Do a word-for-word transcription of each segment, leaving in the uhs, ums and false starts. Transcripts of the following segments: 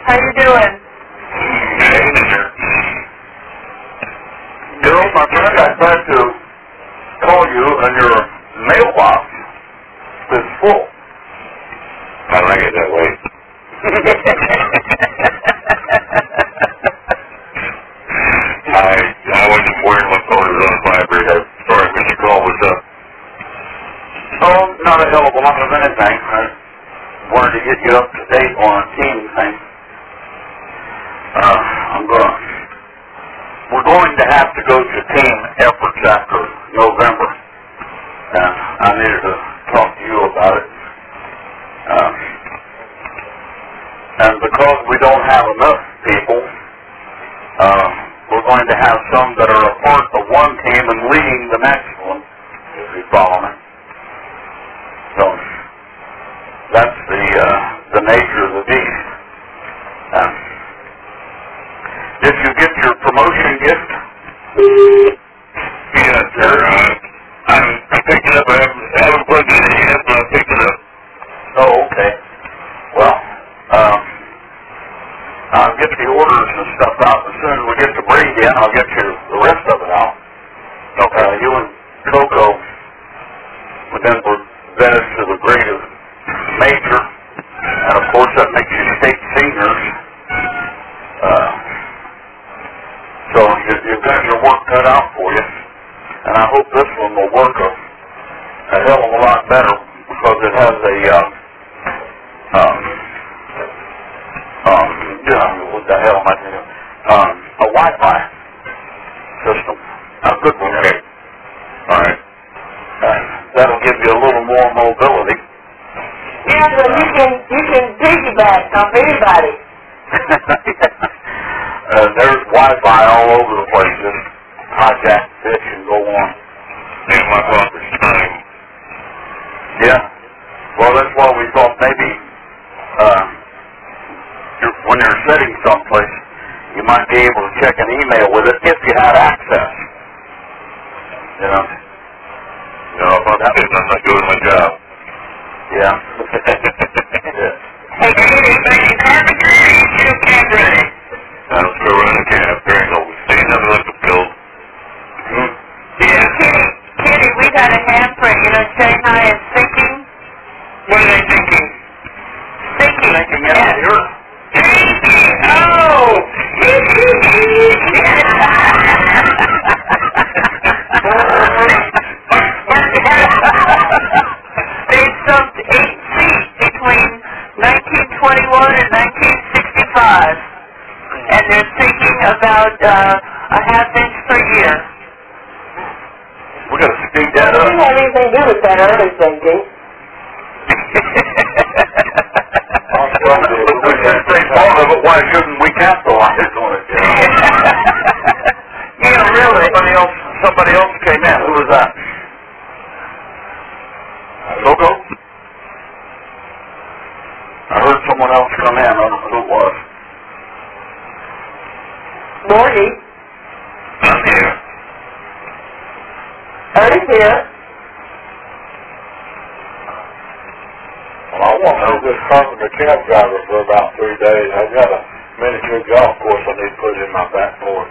How you doing? Bill, my friend, I tried to call you and your mailbox is full. I like it that way. I I wasn't wearing my photos on the library. I'm sorry, when you call, what's up? Oh, not a hell of a lot of anything. I wanted to get you up to date on a team thing. Uh, I'm going to... We're going to have to go to team efforts after November. And I needed to talk to you about it. Um, and because we don't have enough people, uh, we're going to have some that are a part of one team and leading the next one, if you follow me. So, that's the, uh, the nature of the beast. Uh, did you get your promotion gift? Yes, sir. Uh, I'm, I picked it up. I haven't, I haven't plugged it in yet, but I picked it up. Oh, okay. Well, um, I'll get the orders and stuff out as soon as we get the braid in. I'll get you the rest of it out. Okay. Uh, you and Coco would then were vetted to the grade of major, and of course that makes you state seniors. Uh, so you, you've got your work cut out for you, and I hope this one will work a, a hell of a lot better because it has a uh, um, um, yeah, what the hell am I thinking? Um, a Wi-Fi system, a good one. Okay. All right. Uh, that'll give you a little more mobility. Yeah, so you can you can piggyback off anybody. uh, there's Wi-Fi all over the place. Just hijack pitch and go on. And my father's time. Yeah. Well, that's why we thought maybe uh, you're, when you're sitting someplace, you might be able to check an email with it if you had access. You know. No, if I'm, I'm not doing my job. Yeah. Yeah. Hey, do you need making carpentry or you still can't ready? I'm still running a cab. There ain't no staying nothing left to build. Hmm. Yeah, Kitty, Kitty, we got a handprint. You know, Shanghai is sinking. What are they thinking? Sinking. Thinking out of here. Oh! They sunk eight feet between nineteen twenty-one and nineteen sixty-five, and they're sinking about uh, a half inch per year. We're going to speed that It up. didn't have anything to do with that early sinking. Well, if we can say part of it, why shouldn't we capitalize on it? You know? Yeah, really. Somebody else, somebody else came in. Who was that? Coco? I heard someone else come in. I don't know who it was. Morty. I'm here. Ernie's here. Well, I want to be this carpenter cab driver for about three days. I've got a miniature golf course I need to put in my back porch.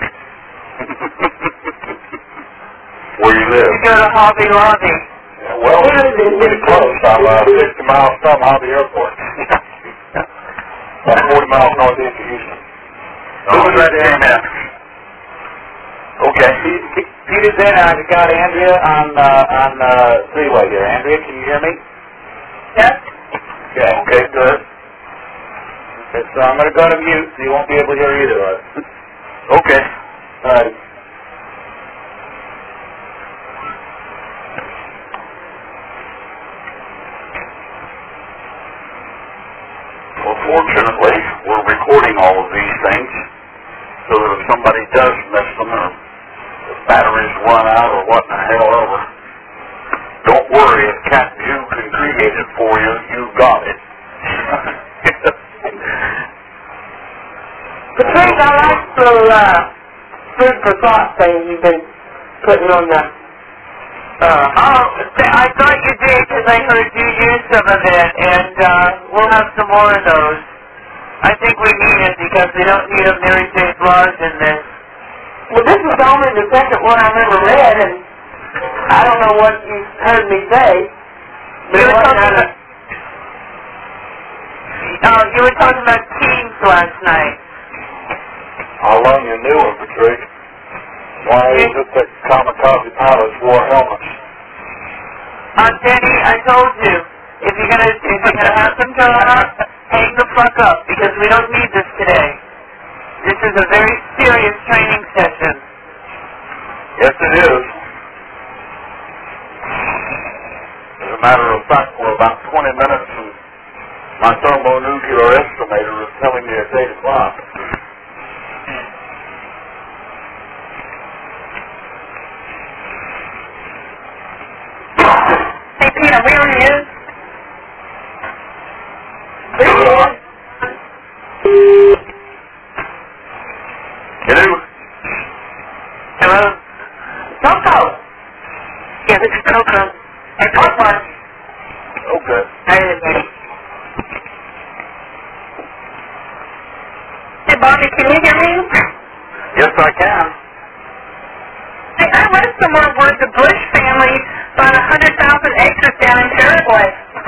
Where you live? You go to Hobby Lobby. Yeah, well, it's pretty close. I'm uh, sixty miles from Hobby Airport. About forty miles northeast of Houston. Who was that came in? Okay. Peter's in. I got Andrea on uh, on uh, three-way here. Andrea, can you hear me? Yes. Okay. Okay, good. Okay, so I'm going to go to mute, so you won't be able to hear either of us. Okay. All right. Well, fortunately, we're recording all of these things so that if somebody does miss them or the batteries run out or what the hell ever, don't worry, if Captain Jew can create it for you, you got it. Patrice, I like the uh, food for thought thing you've been putting on the... Uh, oh, I thought you did because I heard you use some of it, and uh, we'll have some more of those. I think we need it because we don't need a Mary J. Blige in this. Well, this was only the second one I've ever read, and I don't know what you heard me say. But You it were wasn't talking a- about, oh, you were talking about teams last night. I'll loan you a new one, Patrice. Why is it that kamikaze pilots wore helmets? Uh, Denny, I told you, if you're gonna if you're gonna have some drama, hang the fuck up because we don't need this today. This is a very serious training session. Yes, it is. As a matter of fact, we're about twenty minutes and my thermonuclear estimator is telling me it's eight o'clock. Hey, Peter, we on you? Hello? Hello? Coco. Yeah, this is Coco. Hey, Coco. Okay. Hey, everybody. Hey, Bobby, can you hear me? Yes, I can. Hey, I read somewhere where the Bush family bought one hundred thousand acres down in Paraguay.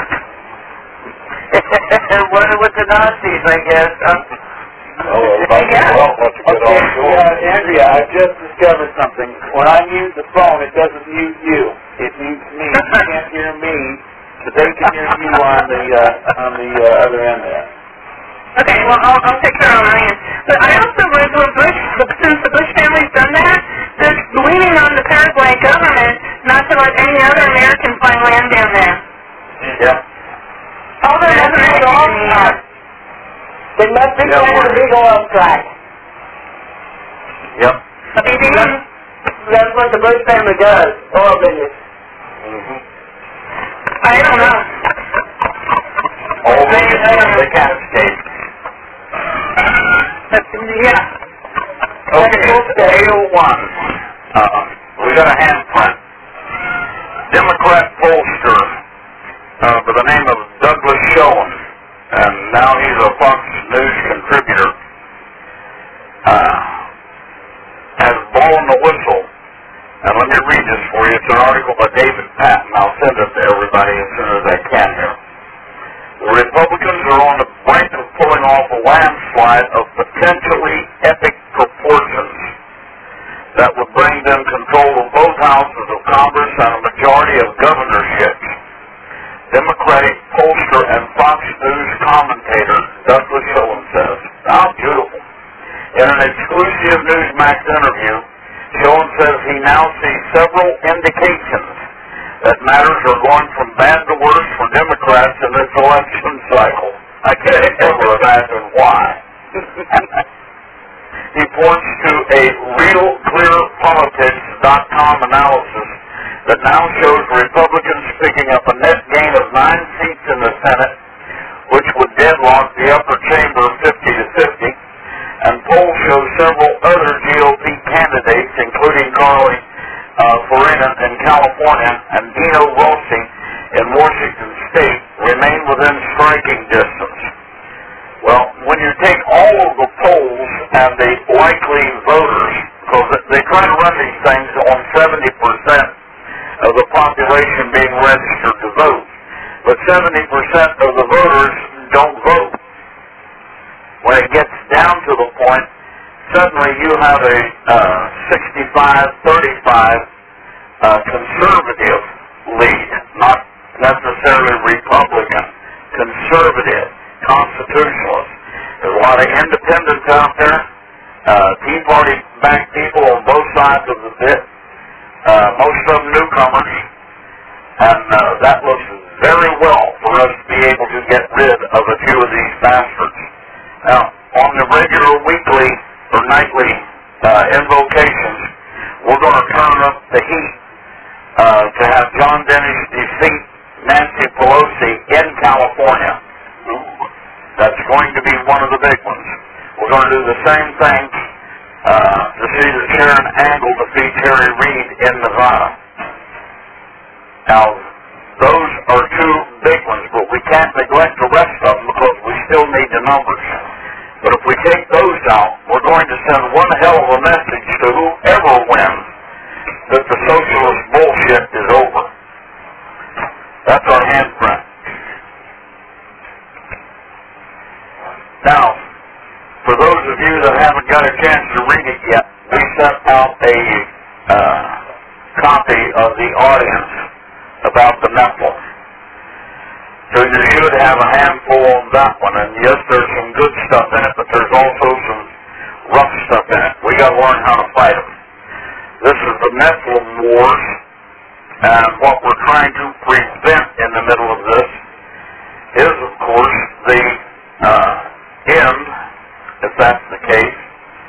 Working with the Nazis, I guess. Huh? Oh, everybody Yeah. well, let's get Okay, on shore. uh, Andrea, I just discovered something. When I mute the phone, it doesn't mute you. It mutes me. You can't hear me, but they can hear you on the uh, on the uh, other end there. Okay, well, I'll, I'll take care of my end. But I also read where Bush, since the Bush family's done that, they're leaning on the Paraguay government not to let any other Americans find land down there. Yeah. Oh, they're having a big oil strike. They must be Yeah, having a we're- big oil strike. Yep. A B B? That's what the Bush family does, oil business. Mm-hmm. I don't know. All they, they can't escape. But, yeah. Okay, eight oh one. Uh, we got a handprint. Democrat pollster uh, by the name of Douglas Schoen, and now he's a Fox News contributor, uh, has blown the whistle. And let me read this for you. It's an article by David Patton. I'll send it to everybody as soon as I can here. The Republicans are on the brink of pulling off a landslide of potentially epic proportions that would bring them control of both houses of Congress and a majority of governorships. Democratic pollster and Fox News commentator Douglas Schoen says, how beautiful. In an exclusive Newsmax interview, Schoen says he now sees several indications that matters are going from bad to worse for Democrats in this election cycle. I can't ever imagine why. He points to a real clear politics dot com analysis that now shows Republicans picking up a net gain of nine seats in the Senate, which would deadlock the upper chamber fifty to fifty, and polls show several other G O P candidates, including Carly uh, Fiorina in California and Dino Rossi in Washington State, remain within striking distance. Well, when you take all of the polls and the likely voters, because they try to run these things on seventy percent of the population being registered to vote, but seventy percent of the voters don't vote. When it gets down to the point, suddenly you have a uh, sixty-five thirty-five uh, conservative lead, not necessarily Republican, conservative, constitutionalist. There's a lot of independents out there, uh, Tea Party-backed people on both sides of the bit, uh, most of them newcomers, and uh, that looks very well for us to be able to get rid of a few of these bastards. Now, on the regular weekly or nightly uh, invocations, we're going to turn up the heat uh, to have John Dennis defeat Nancy Pelosi in California. That's going to be one of the big ones. We're going to do the same thing uh, to see that Sharon Angle defeats Harry Reid in Nevada. Now, those are two big ones, but we can't neglect the rest of them because we still need the numbers. But if we take those out, we're going to send one hell of a message to whoever wins that the socialist bullshit is over. That's our handprint. Now, for those of you that haven't got a chance to read it yet, we sent out a uh, copy of the audience about the Nephilim. So you should have a handful on that one. And yes, there's some good stuff in it, but there's also some rough stuff in it. We got to learn how to fight them. This is the Nephilim Wars, and what we're trying to prevent in the middle of this is, of course, the uh, end, if that's the case,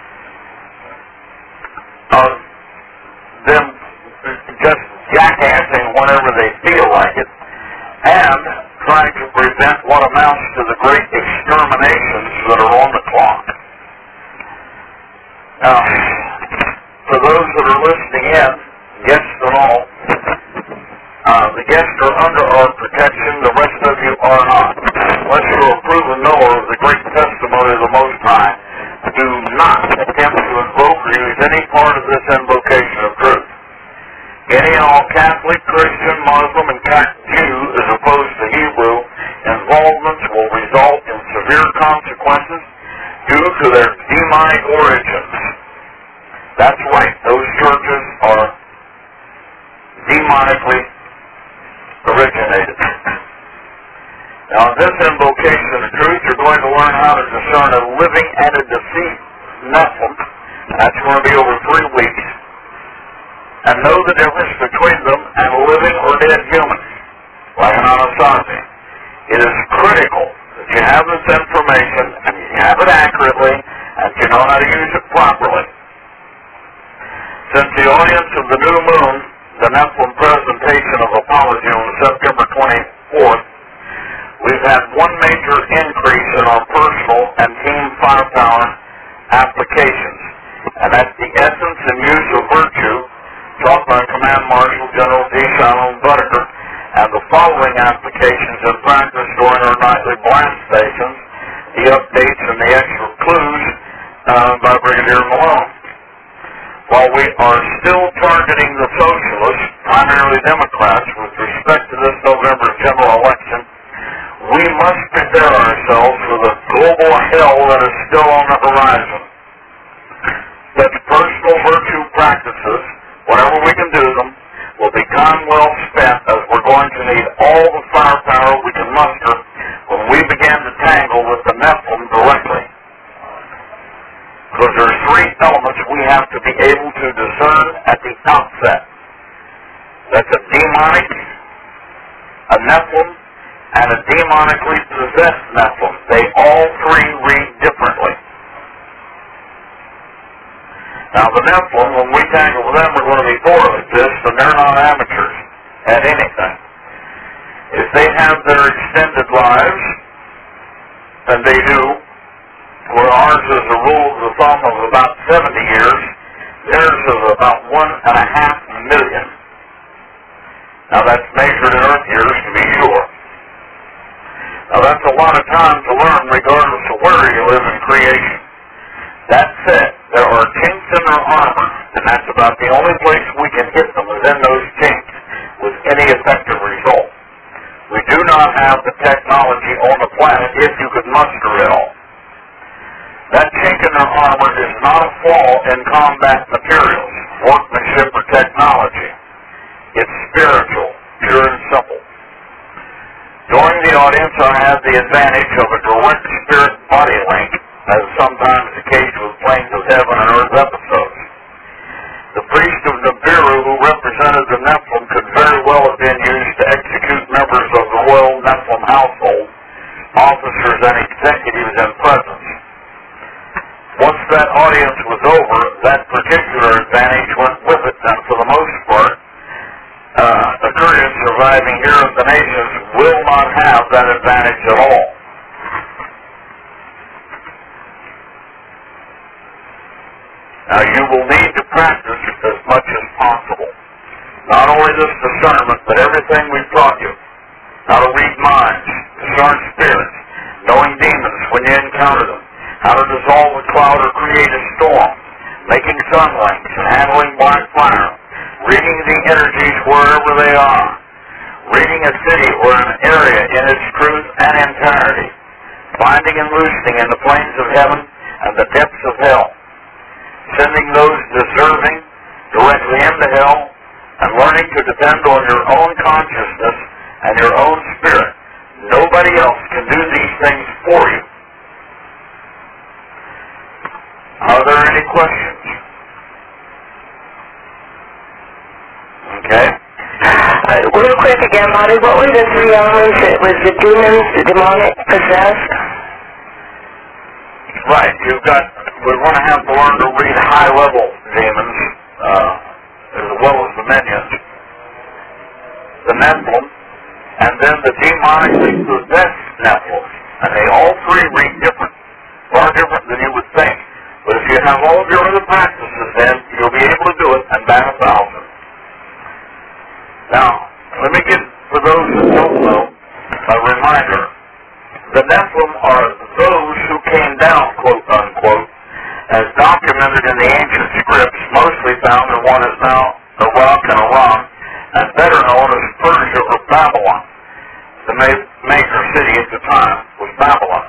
of them just jackassing whenever they feel like it, and trying to prevent what amounts to the great exterminations that are on the clock. Now, for those that are listening in, guests and all, uh, the guests are under our protection, the rest of you are not. Unless you're a proven knower of the great testimony of the Most High, do not attempt to invoke or use any part of this invocation of truth. Any and all Catholic, Christian, Muslim, and Jew, as opposed to Hebrew, involvements will result in severe consequences due to their demonic origins. That's right, those churches are demonically originated. Now, in this invocation of truth, you're going to learn how to discern a living and a deceased Nephilim. That's going to be over three weeks. And know the difference between them and a living or dead human, like an Anasazi. It is critical that you have this information, and you have it accurately, and you know how to use it properly. Since the audience of the new moon, the Nephilim presentation of apology on September twenty-fourth, we've had one major increase in our personal and team firepower applications, and that's the essence and use of virtue taught by Command Marshal General D. Shalom Buttiger, and the following applications in practice during our nightly blast stations, the updates and the extra clues uh, by Brigadier Malone. While we are still targeting the socialists, primarily Democrats, with respect to this November general election, we must prepare ourselves for the global hell that is still on the horizon. Such personal virtue practices, whenever we can do them, will be time well spent, as we're going to need all the firepower we can muster when we begin to tangle with the Nephilim directly. Because there are three elements we have to be able to discern at the outset. That's a demonic, a Nephilim, and a demonically possessed Nephilim. They all three read differently. Now, the Nephilim, when we tangle with them, we're going to be moralists, and they're not amateurs at anything. If they have their extended lives, and they do, where ours is a rule of thumb of about seventy years, theirs is about one and a half million. Now, that's measured in Earth years, to be sure. Now, that's a lot of time to learn, regardless of where you live in creation. That said, there are chinks in their armor, and that's about the only place we can hit them is in those chinks with any effective result. We do not have the technology on the planet if you could muster it all. That chink in their armor is not a flaw in combat materials, workmanship, or technology. It's spiritual, pure and simple. During the audience, I have the advantage of a direct spirit body link, as sometimes the case with Plains of Heaven and Earth episodes. The priest of Nibiru, who represented the Nephilim, could very well have been used to execute members of the royal Nephilim household, officers and executives in presence. Once that audience was over, that particular advantage went with it, and for the most part, uh, the Kurdians surviving here in the nations will not have that advantage at all. Now, you will need to practice as much as possible. Not only this discernment, but everything we've taught you. How to read minds, discern spirits, knowing demons when you encounter them, how to dissolve a cloud or create a storm, making sun wings and handling black fire, reading the energies wherever they are, reading a city or an area in its truth and entirety, finding and loosening in the plains of heaven and the depths of hell, sending those deserving directly into hell, and learning to depend on your own consciousness and your own spirit. Nobody else can do these things for you. Are there any questions? Okay. Uh, real quick again, Marty, what were the three elements? It was the demons, the demonic, possessed? Right. You've got, we're going to have to learn to read high-level demons, uh, as well as the minions, the Nephilim, and then the demonically possessed Nephilim. And they all three read different, far different than you would think. But if you have all of your other practices, then you'll be able to do it and bat a thousand. Now, let me give, for those who don't know, a reminder. The Nephilim are those who came down, quote unquote, as documented in the ancient scripts, mostly found in what is now Iraq and Iran, and better known as Persia or Babylon. The ma- major city at the time was Babylon.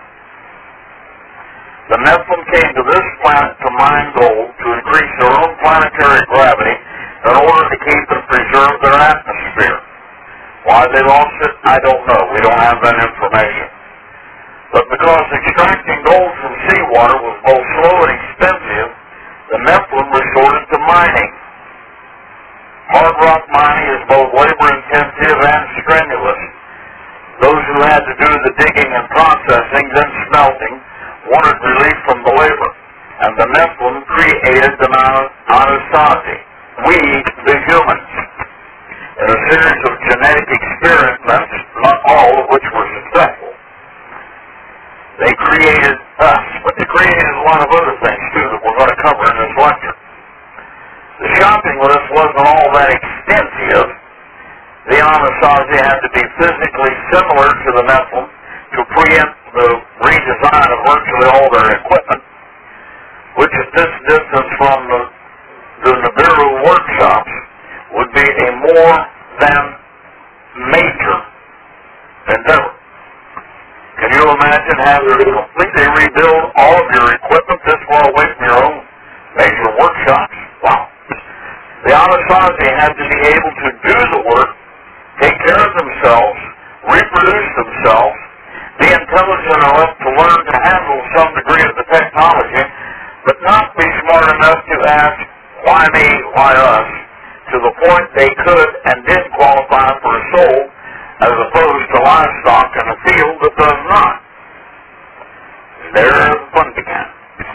The Nephilim came to this planet to mine gold to increase their own planetary gravity in order to keep and preserve their atmosphere. Why they lost it, I don't know. We don't have that information. But because extracting gold from seawater was both slow and expensive, the Nephilim resorted to mining. Hard rock mining is both labor-intensive and strenuous. Those who had to do the digging and processing, then smelting, wanted relief from the labor, and the Nephilim created the Anasazi, we, the humans, in a series of genetic experiments, not all of which were successful. They created us, but they created a lot of other things, too, that we're going to cover in this lecture. The shopping list wasn't all that extensive. The Anasazi had to be physically similar to the Nephilim to preempt the redesign of virtually all their equipment, which at this distance from the, the Nibiru workshops would be a more than major endeavor. Can you imagine having to completely rebuild all of your equipment this far away from your own major workshops? Wow. The Anasazi had to be able to do the work, take care of themselves, reproduce themselves, be intelligent enough to learn to handle some degree of the technology, but not be smart enough to ask, why me, why us, to the point they could and did qualify for a soul, as opposed to livestock in a field that does not. There the fun began.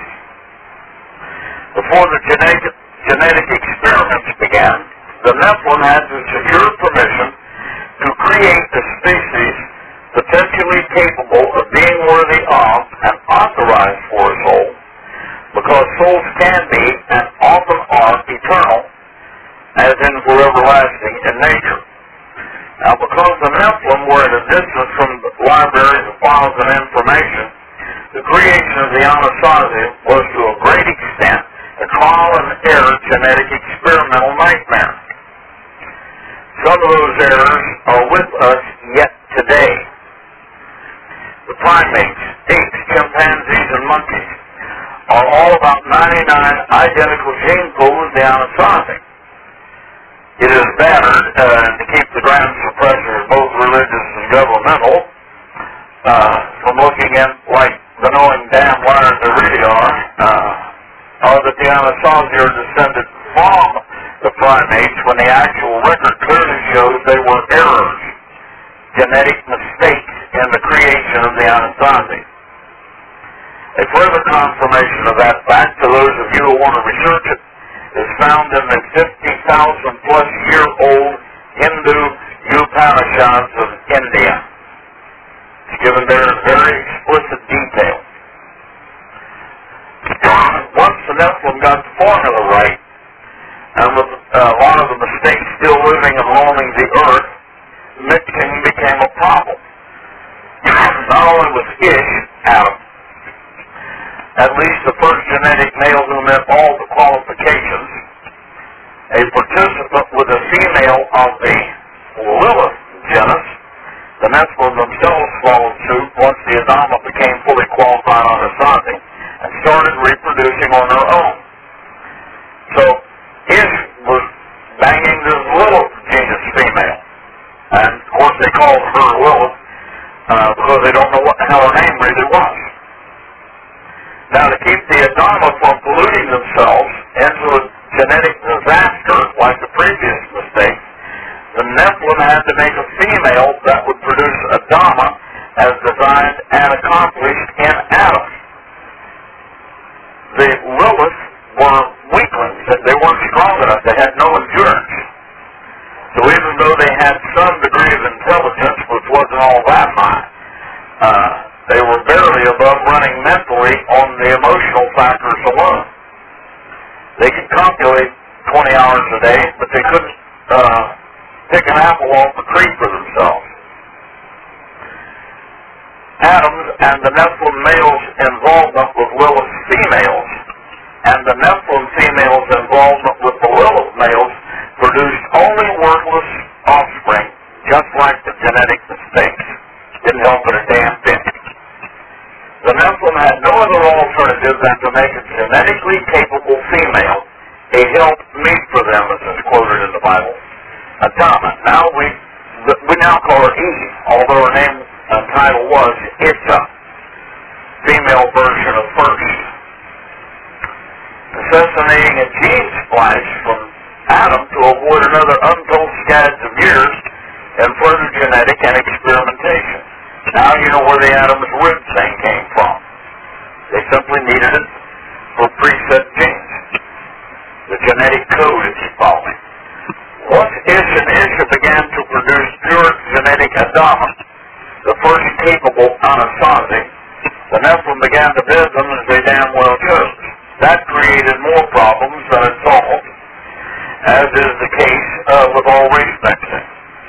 Before the genetic, genetic experiments began, the Nephilim had to secure permission to create a species potentially capable of being worthy of and authorized for a soul, because souls can be and often are eternal, as in for everlasting in nature. Now, because the Nephilim were at a distance from the libraries of files and information, the creation of the Anasazi was to a great extent a trial and error genetic experimental nightmare. Some of those errors are with us yet today. The primates, apes, chimpanzees, and monkeys are all about ninety-nine identical gene pools of the Anasazi. It is battered uh, to keep the grand suppressors, both religious and governmental, uh, from looking in like the knowing damn liars they really are, uh, or that the Anasazi are descended from the primates when the actual record clearly shows they were errors, genetic mistakes in the creation of the Anasazi. A further confirmation of that fact to those of you who want to research it is found in the fifty thousand plus year old Hindu Upanishads of India. It's given there in very explicit detail. Once the Nephilim got the formula right, and with uh, a lot of the mistakes still living and roaming the earth, mixing became a problem. Not only with Ish, Adam, at least the first genetic male who met all the qualifications. A participant with a female of the Lilith genus, the Nephilim themselves followed suit once the Adama became fully qualified on Asazi and started reproducing on their own. So, Ish was banging this Lilith genus female. And, of course, they called her Lilith uh, because they don't know what the hell her name really was. Now, to keep the Adama from polluting themselves into a genetic disaster like the previous mistake, the Nephilim had to make a female that would produce Adama as designed and accomplished in Adam. The Lilith were weaklings, and they weren't strong enough. They had no endurance. So even though they had some degree of intelligence, which wasn't all that high, uh, they were barely above running mentally on the emotional factors alone. They could copulate twenty hours a day, but they couldn't uh, pick an apple off the tree for themselves. Adam's and the Nephilim males' involvement with Lilith females and the Nephilim females' involvement with the Lilith males produced only worthless offspring, just like the genetic mistakes. Didn't help it a damn bit. The Nephilim had no other alternative than to make a genetically capable female a help meet for them, as is quoted in the Bible. Adama. Now we we now call her Eve, although her name and title was Itza, female version of first. Necessitating a gene splice from Adam to avoid another untold scads of years in further genetic and experimentation. Now you know where the Adam's rib thing came from. They simply needed it for preset genes. The genetic code is following. Once Ish and Isha began to produce pure genetic Adama, the first capable Anasazi, the Nephilim began to bid them as they damn well chose. That created more problems than it solved, as is the case uh, with all race mixing.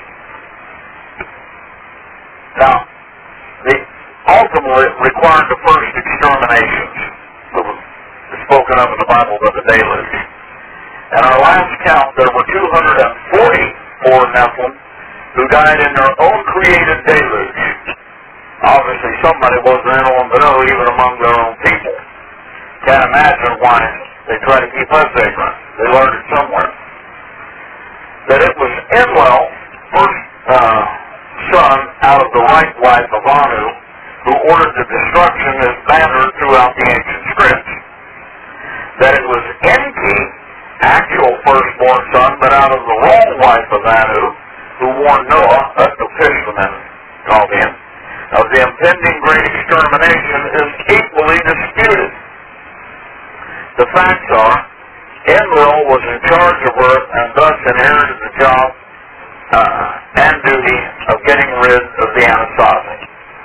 Now, the ultimately required the first exterminations, spoken of in the Bible by the deluge. In our last count, there were two hundred forty-four Nephilim who died in their own created deluge. Obviously, somebody wasn't in on the know, even among their own people. Can't imagine why they try to keep us ignorant. They learned it somewhere. That it was Enlil, first uh, son out of the right wife of Anu, who ordered the destruction as bannered throughout the ancient scripts. That it was Enki, actual firstborn son, but out of the wrong wife of Anu, who warned Noah, that's the fisherman called him, of the impending great extermination is equally disputed. The facts are, Enlil was in charge of Earth and thus inherited the job uh, and duty of getting rid of the Anasazi.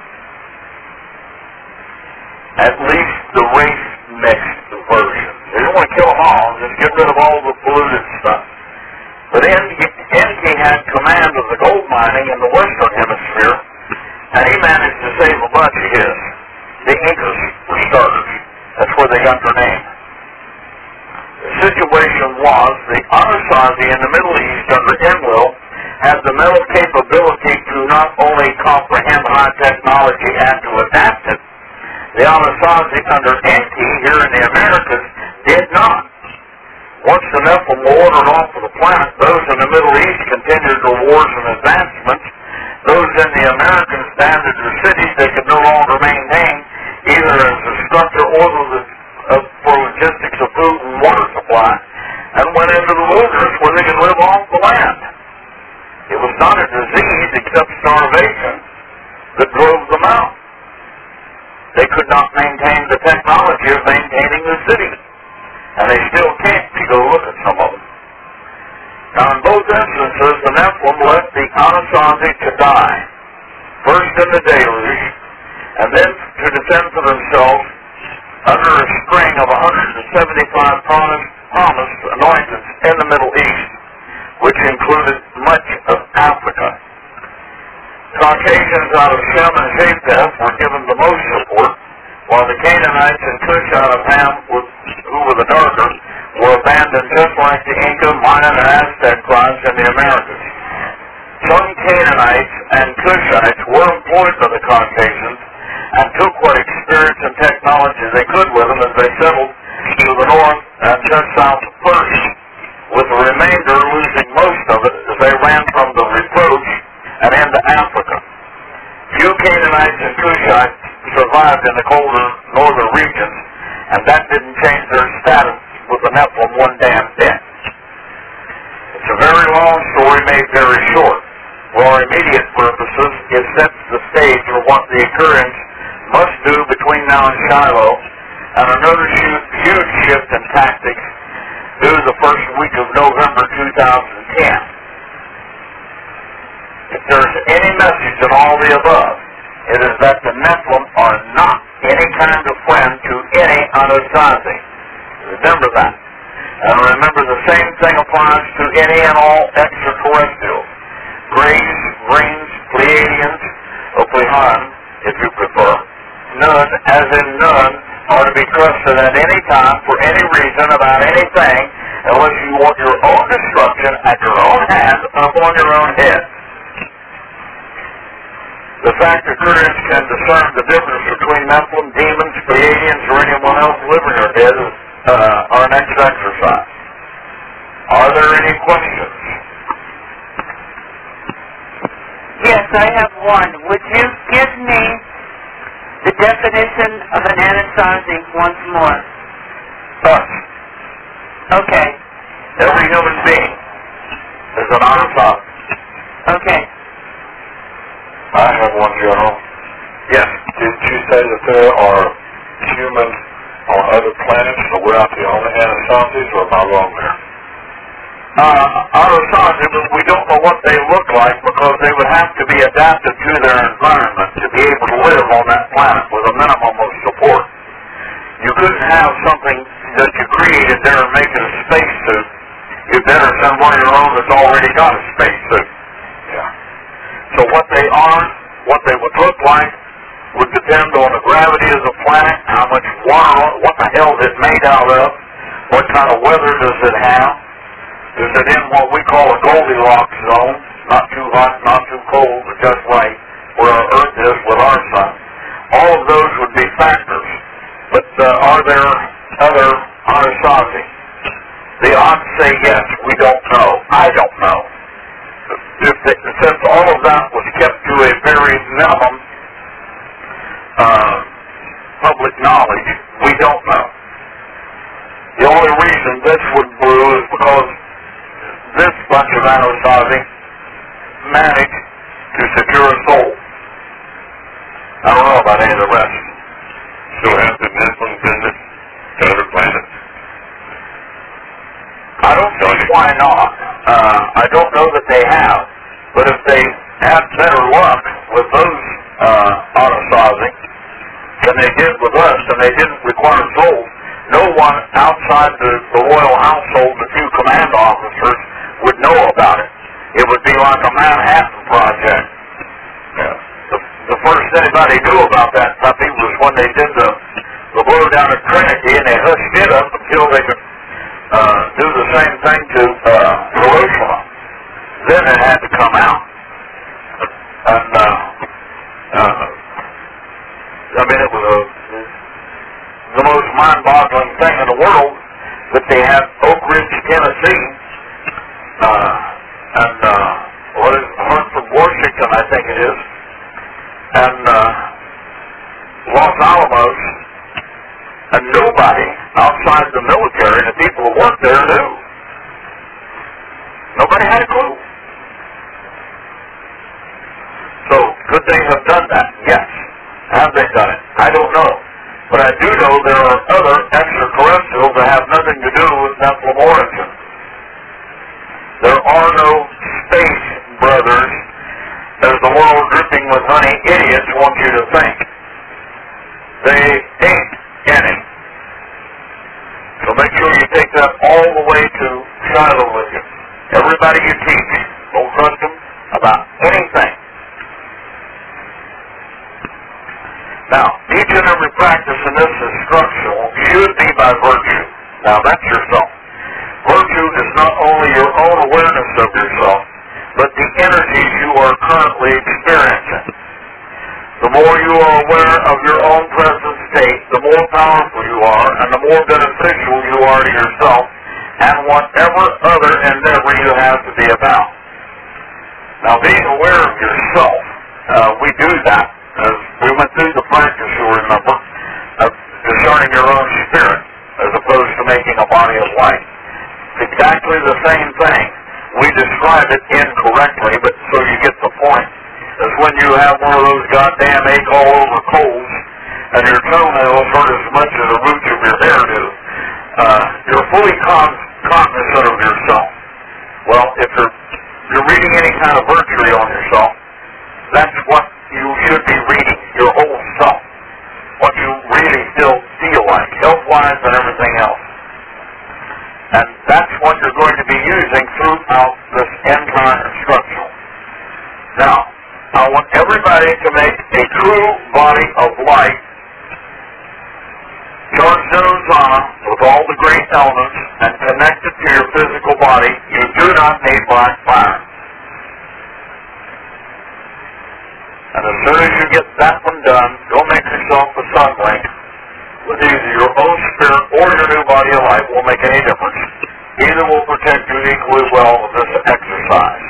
At least the race-mixed version. They didn't want to kill them all, just get rid of all the polluted stuff. But Enki had command of the gold mining in the western hemisphere, and he managed to save a bunch of his. The Incas, for starters. That's where they got their name. The situation was the Anasazi in the Middle East under Enlil had the mental capability to not only comprehend high technology and to adapt it. The Anasazi under Enki here in the Americas did not. Once the Nephilim were ordered off of the planet, those in the Middle East continued their wars and advancements. Those in the American standards or cities they could no longer maintain, either as a structure or the, uh, for logistics of food and water supply, and went into the wilderness where they could live off the land. It was not a disease except starvation that drove them out. They could not maintain the technology of maintaining the city. And they still can't if you go look at some of them. Now in both instances, the Nephilim left the Anasazi to die. First in the deluge, and then to defend for themselves under a string of one hundred seventy-five promised, promised anointings in the Middle East, which included much of Africa. Caucasians out of Shem and Japheth were given the most support, while the Canaanites and Cush out of Ham, who were the darker, were abandoned just like the Inca, Mayan, and Aztec tribes in the Americas. Some Canaanites and Cushites were employed by the Caucasians and took what experience and technology they could with them as they settled to the north and just south of Persia, with the remainder losing most of it as they ran from the reproach and into Africa. Few Canaanites and Cushites survived in the colder northern regions, and that didn't change their status with the Nephilim one damn bit. It's a very long story made very short. For our immediate purposes, it sets the stage for what the occurrence must do between now and Shiloh, and another huge shift in tactics due the first week of November two thousand ten. If there's any message in all the above, it is that the Nephilim are not any kind of friend to any Anasazi. Remember that. And remember the same thing applies to any and all extraterrestrials. Grays, Greens, Pleiadians, or Pleihan, if you prefer. None, as in none, are to be trusted at any time for any reason about anything unless you want your own destruction at your own hand up on your own head. The fact that Kurdians can discern the difference between Nephilim, demons, Pleiadians, or anyone else living or dead is uh, our next exercise. Are there any questions? Yes, I have one. Would you give me the definition of an Anasazi once more? Us. Okay. Every human being is an Anasazi. Okay. I have one, General. Yes. Did you say that there are humans on other planets, so we're not the only Anasazis, or am I wrong there? Uh, Anasazi, but we don't know what they look like because they would have to be adapted to their environment to be able to live on that planet with a minimum of support. You couldn't have something that you created there and make it a spacesuit. You'd better send one of your own that's already got a spacesuit. Yeah. So what they are, what they would look like, would depend on the gravity of the planet, how much water, what the hell is it made out of, what kind of weather does it have, is it in what we call a Goldilocks zone, not too hot, not too cold, but just right where our Earth is with our sun. All of those would be factors. But uh, are there other Anasazi? The odds say yes. We don't know. I don't know. If they, since all of that was kept to a very minimum uh, public knowledge, we don't know. The only reason this would brew is because this bunch of Anasazi managed to secure a soul. I don't know about any of the rest. So have the Nephilim visit to other planets? I don't see why not. Uh, I don't know that they have, but if they had better luck with those uh, Anasazi than they did with us, and they didn't require souls, no one outside the, the royal household, the few command officers, would know about it. It would be like a Manhattan Project. Yeah. The, the first anybody knew about that puppy was when they did the, the blow down at Trinity, and they hushed it up until they could uh, do the same thing to uh, Hiroshima. Then it had to come out. And, uh, uh, I mean, it was a, the most mind-boggling thing in the world that they had Oak Ridge, Tennessee, uh, and, uh, what is Hartford, Washington, I think it is, and, uh, Los Alamos, and nobody outside the military and the people who worked there knew. Nobody had a clue. So, could they have done that? Yes. Have they done it? I don't know. But I do know there are other extraterrestrials that have nothing to do with Nephilim origin. There are no space brothers, as the world dripping with honey idiots want you to think. They ain't any. So make sure you take that all the way to Shiloh with you. Everybody you teach, don't trust them about anything. Now, each and every practice and this is structural, should be by virtue. Now that's yourself. Virtue is not only your own awareness of yourself, but the energies you are currently experiencing. The more you are aware of your own present state, the more powerful you are, and the more beneficial you are to yourself, and whatever other endeavor you have to be about. Now, being aware of yourself, uh, we do that. As we went through the practice, you'll remember, of discerning your own spirit, as opposed to making a body of light. It's exactly the same thing. We describe it incorrectly, but so you get the point. It's when you have one of those goddamn ache all over colds, and your toenails hurt as much as the roots of your hair do. Uh, you're fully con- cognizant of yourself. Well, if you're, you're reading any kind of virtue on yourself, that's what you should be reading, your whole self. What you really still feel like, health-wise and everything else. And that's what you're going to be using throughout this entire instructional. Now, I want everybody to make a true body of light, charged in Hosanna with all the great elements, and connected to your physical body. You do not need black fire. And as soon as you get that one done, go make yourself a sun link with either your own spirit or your new body of light. Won't make any difference. Either will protect you equally well with this exercise.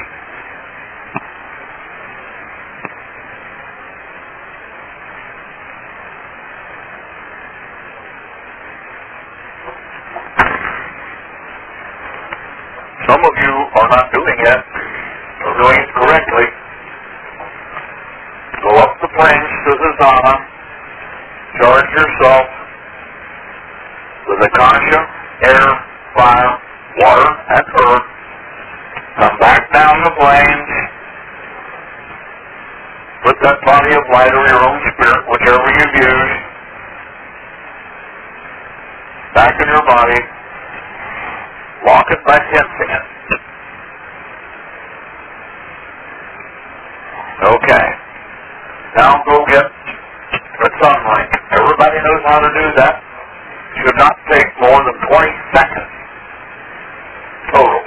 Some of you are not doing it, or doing it correctly. Go up the plains to the Zana, charge yourself with Akasha, air, fire, water, and earth. Come back down the plains. Put that body of light or your own spirit, whichever you use, back in your body. Lock it by tensing it. Okay. Now go get the sunlight. Everybody knows how to do that. Should not take more than twenty seconds total.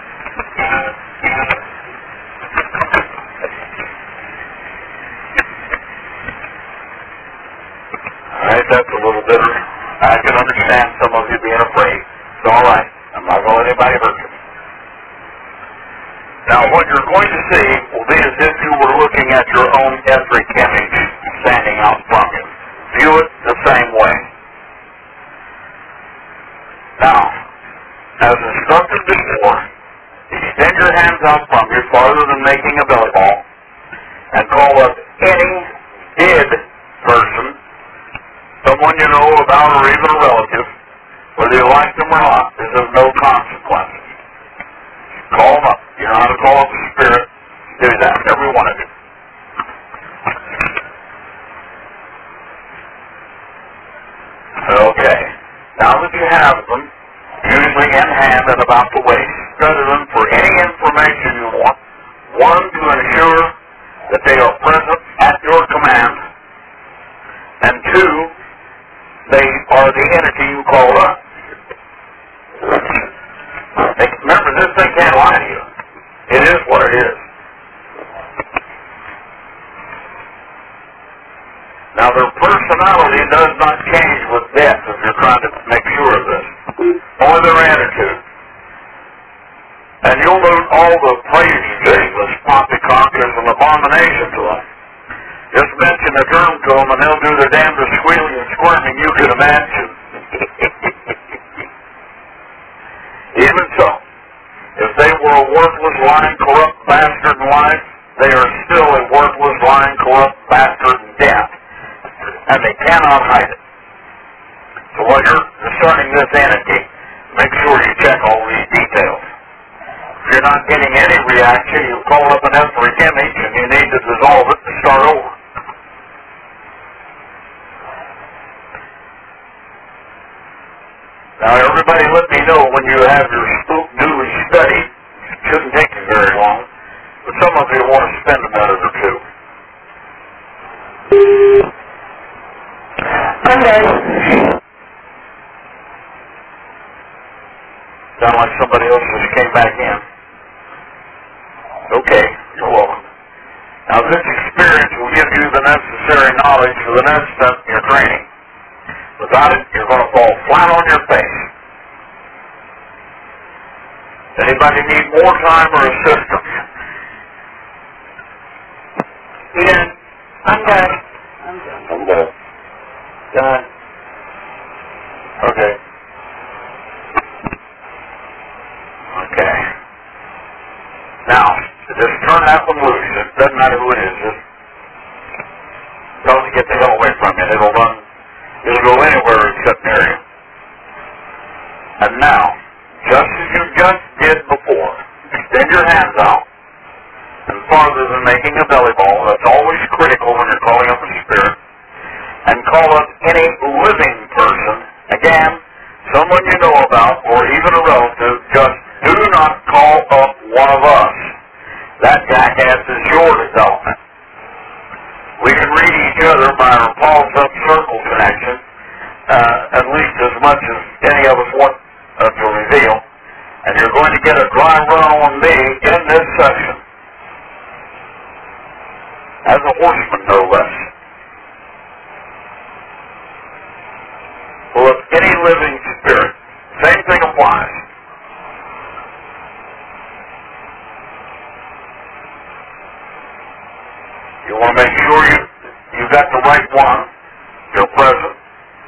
Alright, that's a little bitter. I can understand some of you being afraid. It's alright. I'm not going to let anybody hurt you. Now, what you're going to see will be as if you were looking at your own etheric image standing out from you. View it the same way. Now, as instructed before, extend your hands out from you farther than making a belly ball, and call up any dead person, someone you know about or even a relative, whether you like them or not, is of no consequence. Call them up. You know how to call up a spirit? Do that, every one of you. Okay. Now that you have them, usually in hand and about the waist, study them for any information you want. One, to ensure that they are present at your command. And two, they are the entity you call up. Remember, this thing can't lie to you. It is what it is. Now, their personality does not change with death, if you're trying to make sure of this, or their attitude. And you'll learn all the praise you gave this poppycock is an abomination to them. Just mention a germ to them, and they'll do their damnedest squealing and squirming you could imagine. Even so, if they were a worthless, lying, corrupt bastard in life, they are still a worthless, lying, corrupt bastard in death. And they cannot hide it. So while you're discerning this entity, make sure you check all these details. If you're not getting any reaction, you call up an etheric image and you need to dissolve it and start over. Now everybody let me know when you have your spook duly studied. It shouldn't take you very long, but some of you want to spend a minute or two. Okay. Sound like somebody else just came back in. Okay, you're welcome. Now this experience will give you the necessary knowledge for the next step in your training. Without it, you're going to fall flat on your face. Anybody need more time or assistance? Yeah. I'm done. I'm done. I'm done. Done. Okay. Okay. Now, just turn that one loose. It doesn't matter who it is. Just tell them to get the hell away from you. It'll run. It'll go anywhere except near you. And now, just as you just did before, extend your hands out and farther than making a belly ball. That's always critical when you're calling up a spirit. And call up any living person, again, someone you know about, or even a relative. Just do not call up one of us. That jackass is your development. We can read each other by our pulse-up circle connection, uh, at least as much as any of us want uh, to reveal. And you're going to get a dry run on me in this session. As a horseman, no less. Well, if any living spirit, same thing applies. You want to make sure you you got the right one. You're present.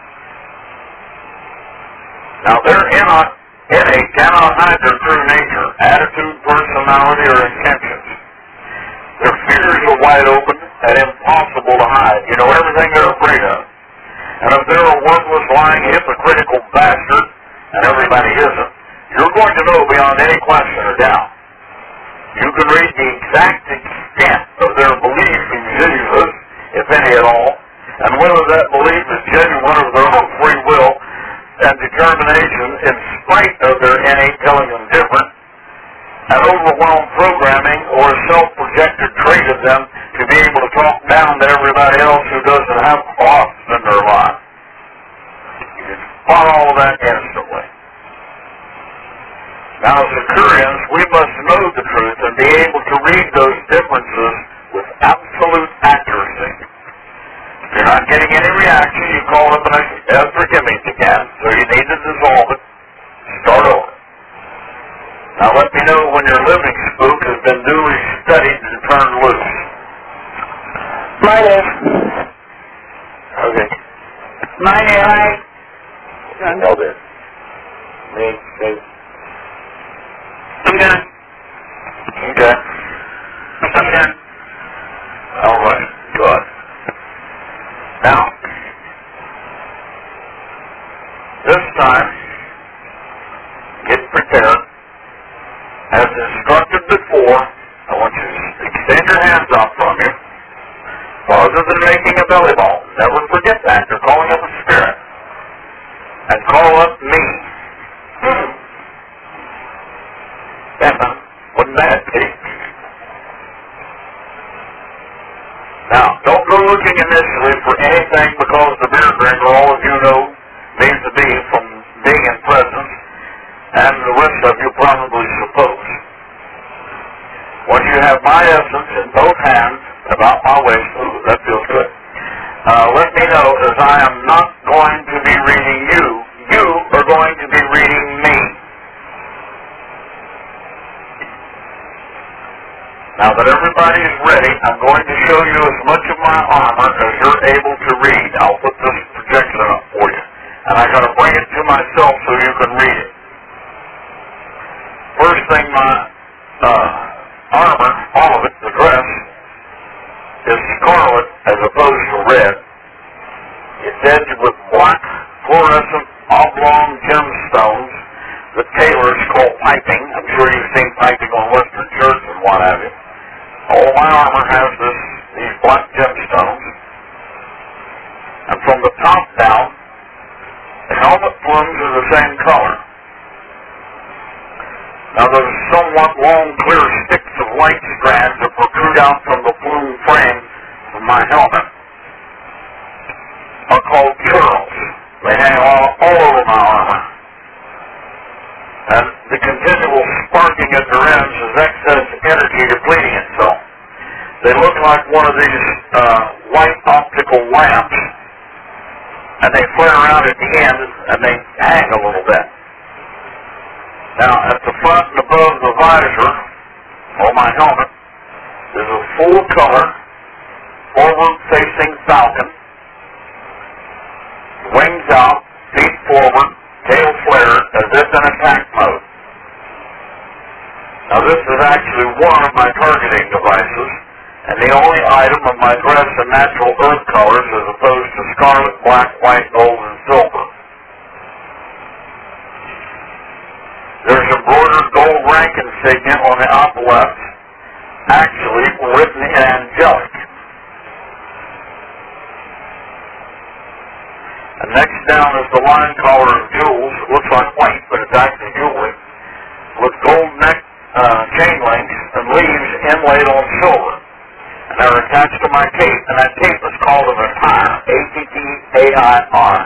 Now, their innate, innate cannot hide their true nature, attitude, personality, or intentions. Their fears are wide open and impossible to hide. You know everything they're afraid of. And if they're a worthless, lying, hypocritical bastard, and everybody isn't, you're going to know beyond any question or doubt. You can read the exact extent of their belief in Jesus, if any at all, and whether that belief is genuine of their own free will and determination in spite of their innate telling them different, an overwhelmed programming or a self-projected trait of them to be able to talk down to everybody else who doesn't have Christ in their life. You can spot all of that instantly. Now, as Epicureans, we must know the truth and be able to read those differences with absolute accuracy. If you're not getting any reaction, you call up and ask forgive me again, so you need to dissolve it. Start over. Now let me know when your living spook has been duly studied and turned loose. Mine is. Okay. Mine is. Mine. No, then. Me, me. I'm done. Okay. I'm done. All right. Good. Now, this time, get prepared. As instructed before, I want you to extend your hands out from you. Other than making a belly ball, never forget that. You're calling up a spirit. And call up me. Hmm. Evan, wouldn't that be? Now, don't go looking initially for anything because the beer drinker, all of you know, means to be from being in presence, and the rest of you probably suppose. When you have my essence in both hands about my waist, ooh, that feels good. Uh, let me know, as I am not going to be reading you. You are going to be reading me. Now that everybody is ready, I'm going to show you as much of my armor as you're able to read. I'll put this projection up for you. And I got to bring it to myself so you can read it. First thing, my uh, armor, all of it, the dress, is scarlet as opposed to red. It's edged with black, fluorescent, oblong gemstones that tailors call piping. I'm sure you've seen piping on Western shirts and what have you. All my armor has this, these black gemstones. And from the top down, the helmet plumes are the same color. Now there's somewhat long, clear sticks of light strands that protrude out from the plume frame of my helmet are called Cure like one of these uh, white optical lamps, and they flare around at the end, and they hang a little bit. Now, at the front and above the visor, on my helmet, there's a full-color, forward-facing falcon, wings out, feet forward, tail flared, as if in attack mode. Now, this is actually one of my targeting devices, and the only item of my dress in natural earth colors as opposed to scarlet, black, white, gold, and silver. There's embroidered gold rank insignia on the upper left, actually written in angelic. And next down is the line collar of jewels. It looks like white, but it's actually jewelry, with gold neck uh, chain links and leaves inlaid on silver. And they're attached to my cape, and that cape is called an attire, A T T A I R.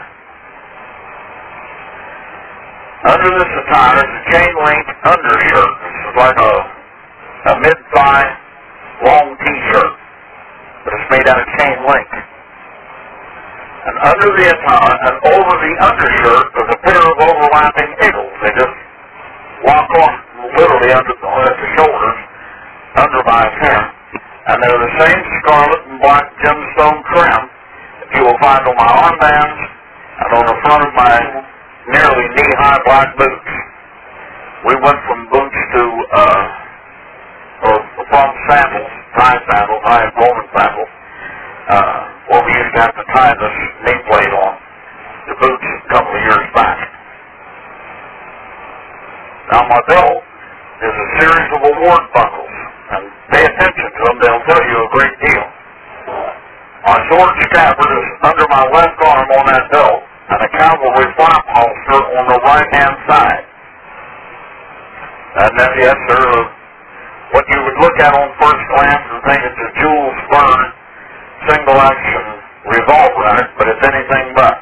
Under this attire is a chain link undershirt. This is like a, a mid-thigh long t-shirt, but it's made out of chain link. And under the attire and over the undershirt is a pair of overlapping eagles. They just walk on literally under the, at the shoulders, under my hair. And they're the same scarlet and black gemstone trim that you will find on my armbands and on the front of my nearly knee-high black boots. We went from boots to, uh, or from sandals, tie sandals, tie Roman sandals, uh, where we used to have to tie this knee plate on the boots a couple of years back. Now my belt is a series of award buckles, and pay attention to them, they'll tell you a great deal. My sword scabbard is under my left arm on that belt, and a cavalry flap holster on the right-hand side. And then, yes, sir, uh, what you would look at on first glance and think it's a Jules Verne single-action revolver, but it's anything but.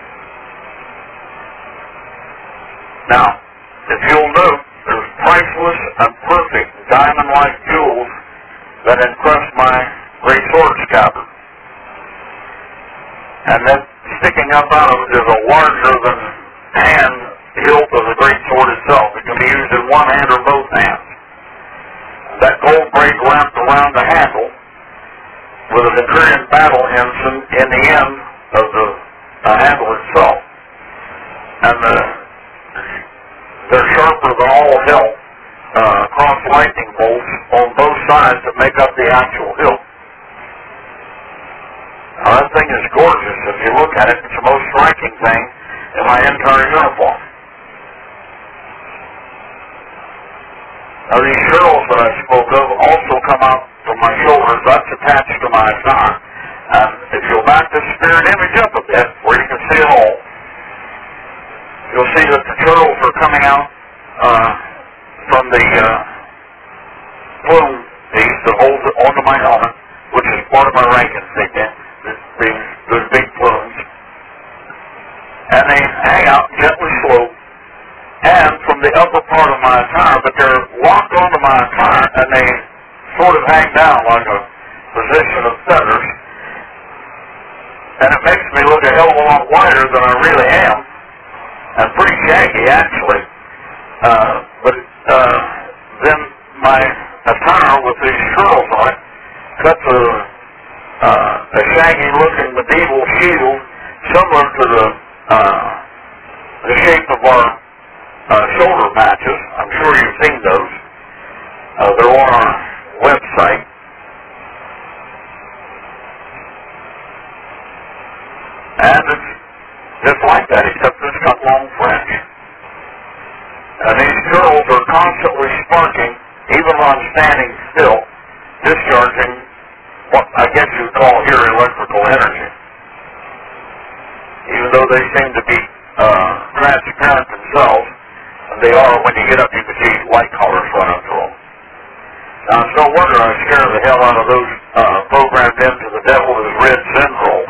Now, if you'll note, there's priceless and perfect diamond-like jewels that encrust my great sword scabbard. And then sticking up out of it is a larger than hand hilt of the great sword itself. It can be used in one hand or both hands. That gold braid wrapped around the handle with a Victorian battle ensign in the end of the uh, handle itself. And the, they're sharper than all hilt, uh, cross lightning bolts on both sides that make up the actual hilt. Now, that thing is gorgeous. If you look at it, it's the most striking thing in my entire uniform. Now, these shirtles that I spoke of also come out from my shoulders. That's attached to my attire. And if you'll back this spirit image up a bit, where you can see it all, you'll see that the shirtles are coming out uh, from the uh, plume piece that holds it onto my helmet, which is part of my rank insignia. These, those big plumes, and they hang out gently slope, and from the upper part of my attire, but they're locked onto my attire, and they sort of hang down like a position of feathers, and it makes me look a hell of a lot wider than I really am, and pretty shaggy actually, uh, but uh, then my attire with these shirtles on it cuts a Uh, a shaggy-looking medieval shield similar to the uh, the shape of our uh, shoulder patches. I'm sure you've seen those. Uh, they're on our website. And it's just like that, except it's got long fringe. And these curls are constantly sparking, even when I'm standing still, discharging what I guess you'd call here electrical energy. Even though they seem to be uh, transparent themselves, and they are when you get up, you can see light colors run up through them. Now, it's no wonder I scare the hell out of those uh, programmed into the devil is red syndrome.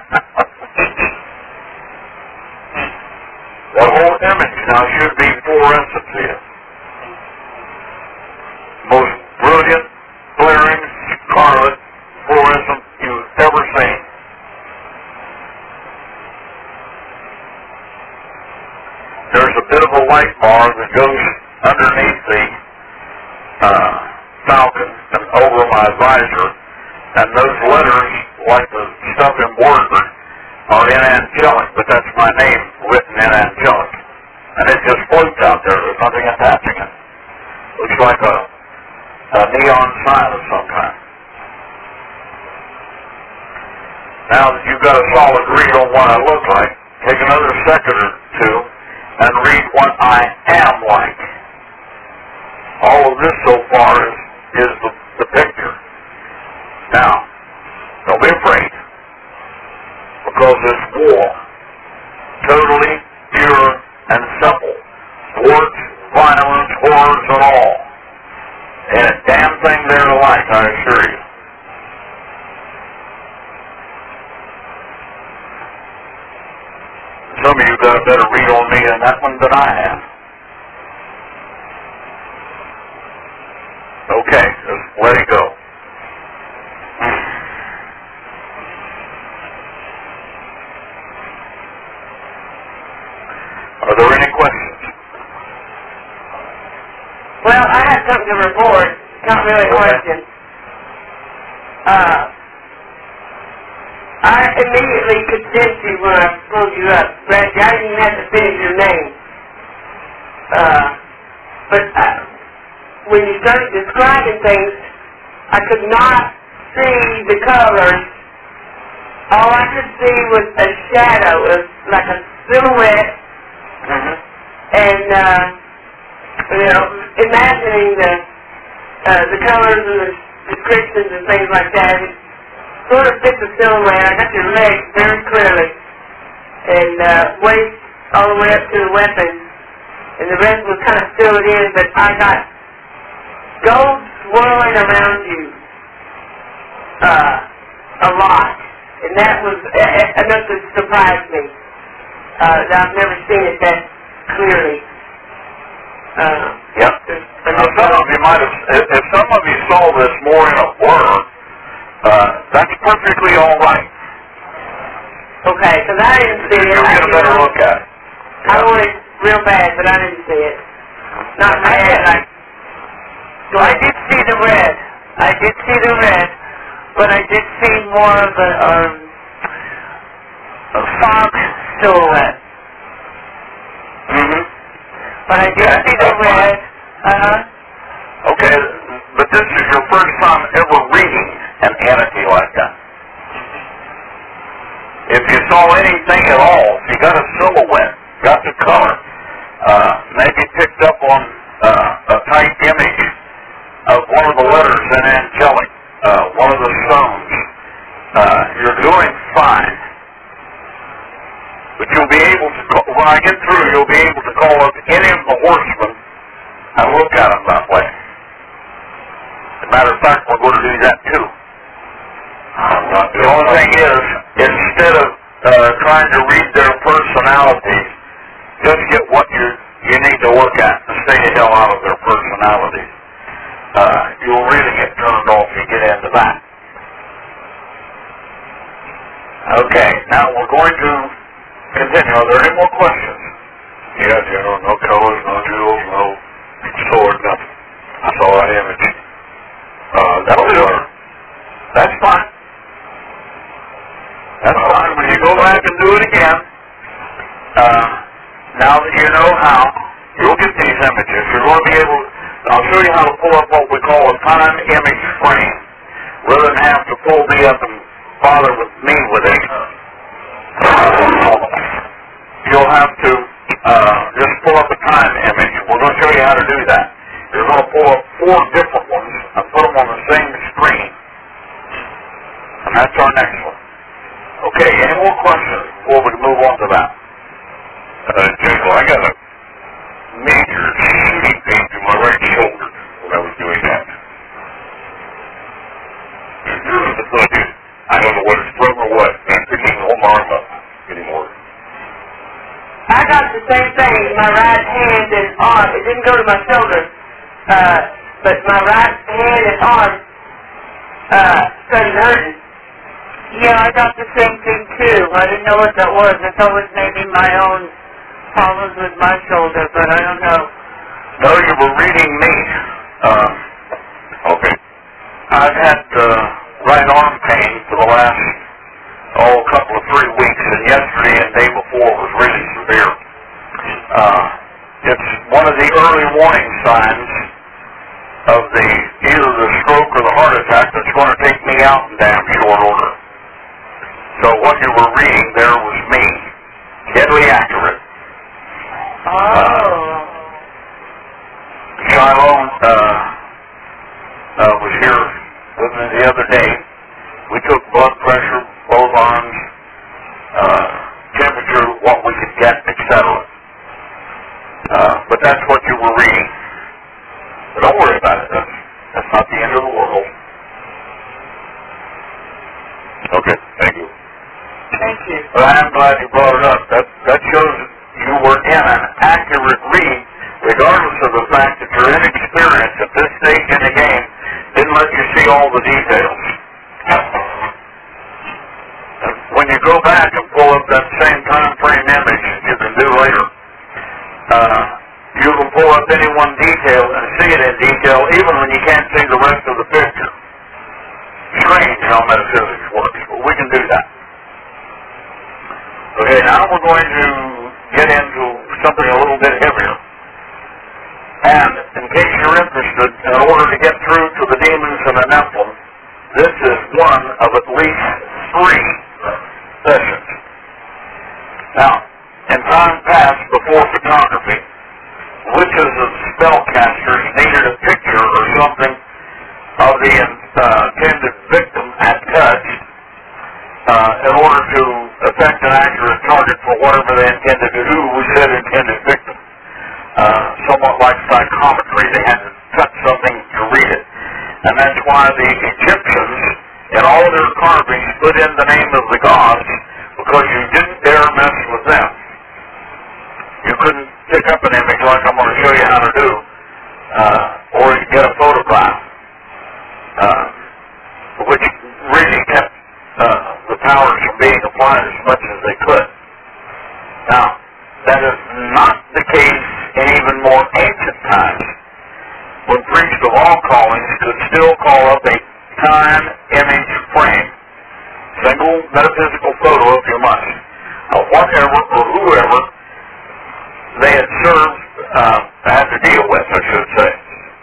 That whole image now should be fluorescent to you. Most brilliant, flaring, scarlet, there's a bit of a light bar that goes underneath the uh, Falcon and over my visor, and those letters, like the stuff embroidered, are in angelic, but that's my name written in angelic. And it just floats out there. There's nothing attaching it. Looks like a, a neon sign of some kind. Now that you've got a solid read on what I look like, take another second or two and read what I am like. All of this so far is, is the, the picture. Now, don't be afraid, because it's war, totally pure and simple. Warts, violence, horrors, and all. And a damn thing there to like, I assure you. Some of you got a better read on me than that one than I have. Okay, just let it go. Are there any questions? Well, I have something to report. Not really a question. Uh, I immediately could sense you when I pulled you up. Brad, I didn't even have to finish your name. Uh, but I, when you started describing things, I could not see the colors. All I could see was a shadow, of like a silhouette. Mm-hmm. And, uh, you know, imagining the uh, the colors and the descriptions and things like that, it sort of fits the silhouette. I got your legs very clearly. And uh, waist all the way up to the weapon. And the rest was kind of filled in, but I got gold swirling around you uh, a lot. And that was uh, enough to surprise me. Uh, I've never seen it that clearly. Uh, yep. Now, some of you might have, if, if some of you saw this more in a blur, uh, that's perfectly all right. Okay, because I didn't see it. You'll I get a better look at it. I wanted real bad, but I didn't see it. Not red. I, So I did see the red. I did see the red, but I did see more of a, um, a fog silhouette. Mm-hmm. But I did Yeah, see the that's red. fine. Uh-huh. Okay, but this is your first time ever reading an entity like that. If you saw anything at all, if you got a silhouette, got the color, uh, maybe picked up on uh, a tight image of one of the letters in angelic, uh, one of the stones, uh, you're doing fine. But you'll be able to, call, when I get through, you'll be able to call up any of the horsemen and look at them that way. As a matter of fact, we're going to do that too. The only thing is, instead of uh, trying to read their personalities, just get what you you need to look at and stay the hell out of their personalities. Uh, you'll really get turned off if you get into that. Okay, now we're going to continue. Are there any more questions? Yeah, General. No colors, no jewels, no sword, nothing. I saw that image. Uh, that'll do. That's fine. That's fine. When you go back and do it again, uh, now that you know how, you'll get these images. You're going to be able, I'll show you how to pull up what we call a time image frame, rather than have to pull me up and bother with me with it. You'll have to uh, just pull up a time image. We're going to show you how to do that. You're going to pull up four different ones and put them on the same screen. And that's our next one. Okay, any more questions before we move on to that? Uh, Jacob, I got a major shooting pain to my right shoulder when I was doing that. I don't know what it's from or what. I'm picking the whole arm up anymore. I got the same thing in my right hand and arm. It didn't go to my shoulder, uh, but my right hand and arm uh, started hurting. Yeah, I got the same thing too. I didn't know what that was. I thought it was maybe my own problems with my shoulder, but I don't know. No, you were reading me. Uh, okay. I've had uh, right arm pain for the last, oh, couple of three weeks, and yesterday and day before was really severe. Uh, it's one of the early warning signs of the either the stroke or the heart attack that's going to take me out in damn short order. So what you were reading there was me. Deadly accurate. Oh. Uh, Shiloh uh, uh, was here with me the other day. We took blood pressure, both arms, uh, temperature, what we could get, et cetera. Uh, but that's what you were reading. But don't worry about it. That's, that's not the end of the world. Okay, thank you. Thank you. Well, I'm glad you brought it up. That, that shows you were in an accurate read, regardless of the fact that your inexperience at this stage in the game didn't let you see all the details. And when you go back and pull up that same time frame image you can do later, uh, you can pull up any one detail and see it in detail even when you can't see the rest of the picture. Strange how metaphysics works, but we can do that. Okay, now we're going to get into something a little bit heavier. And in case you're interested, in order to get through to the demons and the Nephilim, this is one of at least three sessions. Now, in time past, before photography, witches and spellcasters needed a picture or something of the uh, intended victim at touch uh, in order to effect an accurate target for whatever they intended to do. We said intended victim. Uh, somewhat like psychometry. They had to touch something to read it. And that's why the Egyptians, in all their carvings, put in the name of the gods, because you didn't dare mess with them. You couldn't pick up an image like I'm going to show you how to do, uh, or you get a photograph, uh, which really kept uh, the powers from being applied as much as they could. Now, that is not the case in even more ancient times, when priests of all callings could still call up a time image frame, single metaphysical photo if you must, of whatever or whoever they had served, uh, had to deal with, I should say.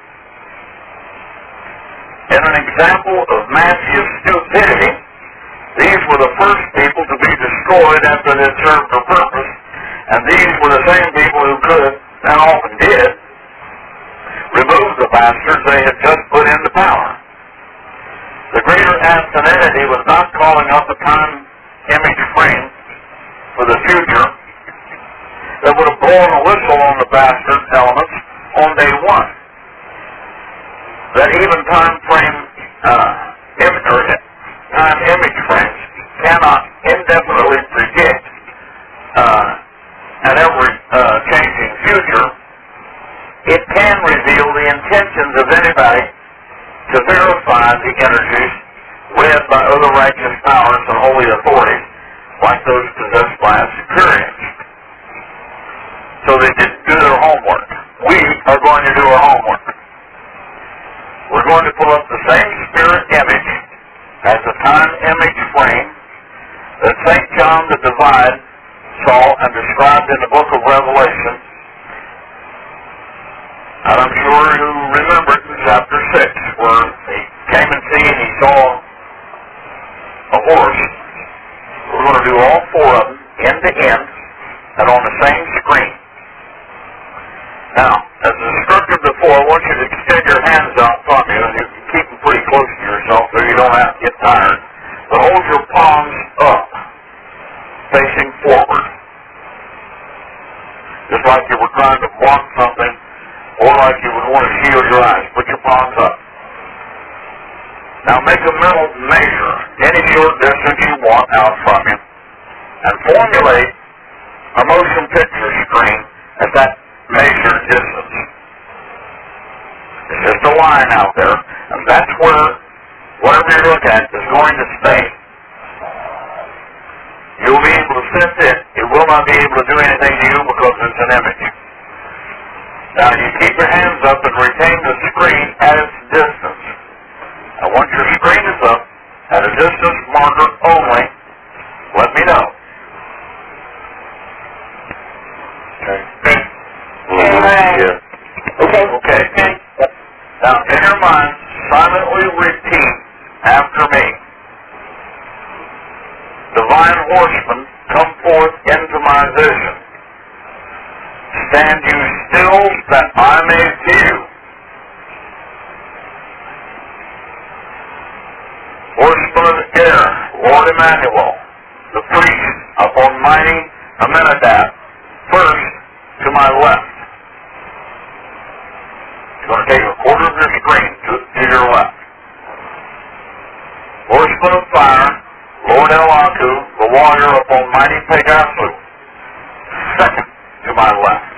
In an example of massive stupidity, these were the first people to be destroyed after they had served their purpose, and these were the same people who could, and often did, remove the bastards they had just put into power. The greater Antonity was not calling up a time image frame for the future that would have blown a whistle on the bastard elements on day one. That even time frame, uh, image, or time image frames cannot indefinitely predict uh, an ever uh, changing future. It can reveal the intentions of anybody to verify the energies read by other righteous powers and holy authorities, like those possessed by Epicureans. So they didn't do their homework. We are going to do our homework. We're going to pull up the same spirit image as the time image frame that Saint John the Divine saw and described in the book of Revelation. And I'm sure you remember it in chapter six, where he came and see and he saw a horse. We're going to do all four of them, end to end, and on the same screen. Now, as instructed before, I want you to extend your hands out from you, and you can keep them pretty close to yourself so you don't have to get tired. But hold your palms up, facing forward. Just like you were trying to block something, or like you would want to shield your eyes. Put your palms up. Now make a mental measure, any short distance you want out from you, and formulate a motion picture screen at that measured distance. It's just a line out there, and that's where whatever you look at is going to stay. You'll be able to sense it it will not be able to do anything to you because it's an image. Now, you keep your hands up and retain the screen at its distance. Now, once your screen is up, at a distance marker only, let me know. Okay. Amen. Yeah. Okay. Okay. Now, in your mind, silently repeat after me. Divine horsemen, come forth into my vision. Stand you still that I may view. Horsemen of the air, Lord Emmanuel, the priest upon mighty Amenadab, first to my left. You're going to take a quarter of your screen to, to your left. Horsemen of fire, Lord Elaku, the warrior upon mighty Pegasus, second to my left.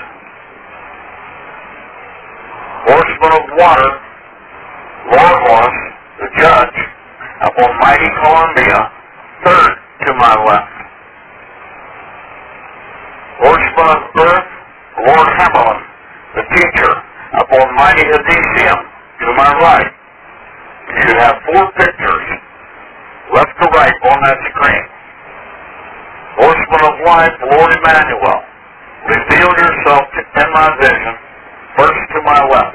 Horsemen of water, Lord Horse, the judge, upon mighty Columbia, third to my left. Horsemen of earth, Lord Hamelin, the teacher, upon mighty Odysseum, to my right. You should have four pictures, left to right on that screen. Horseman of life, Lord Emmanuel, reveal yourself in my vision, first to my left.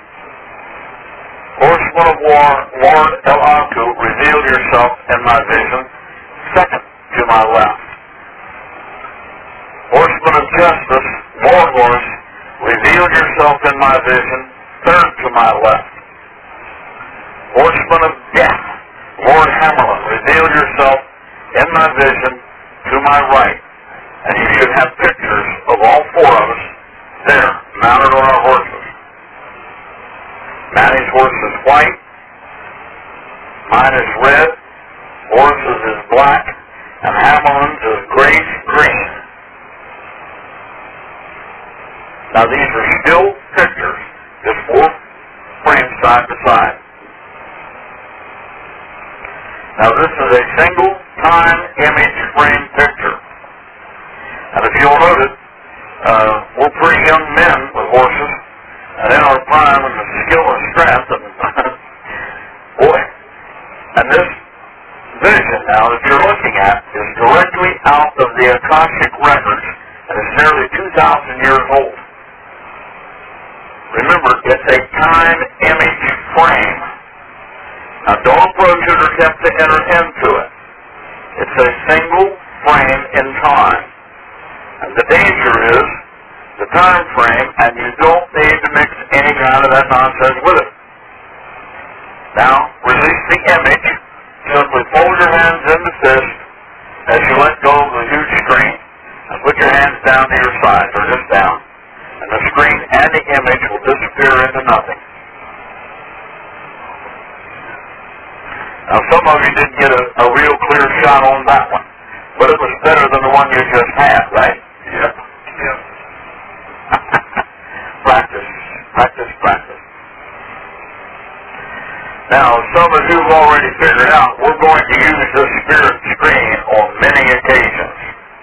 Horseman of war, Lord Elaku, reveal yourself in my vision, second to my left. Horseman of justice, Lord Horse, reveal yourself in my vision, third to my left. Horseman of death, Lord Hamelin, reveal yourself in my vision to my right. And you should have pictures of all four of us there, mounted on our horses. Manny's horse is white. Mine is red. Horse's is black. And Hamelin's is grace green. Now these are still pictures, just four frames side by side. Now this is a single time image frame picture. And if you'll notice, uh, we're pretty young men with horses, and in our prime and the skill and strength, and boy, and this vision now that you're looking at is directly out of the Akashic records, and it's nearly two thousand years old. Remember, it's a time image frame. Now don't approach it or attempt to enter into it. It's a single frame in time. And the danger is the time frame, and you don't need to mix any kind of that nonsense with it. Now, release the image. Simply fold your hands in the fist as you let go of the huge screen, and put your hands down to your sides, or just down. And the screen and the image will disappear into nothing. Now, some of you didn't get a, a real clear shot on that one, but it was better than the one you just had, right? Yep. Yep. Practice. Practice, practice. Now, some of you have already figured out we're going to use the spirit screen on many occasions.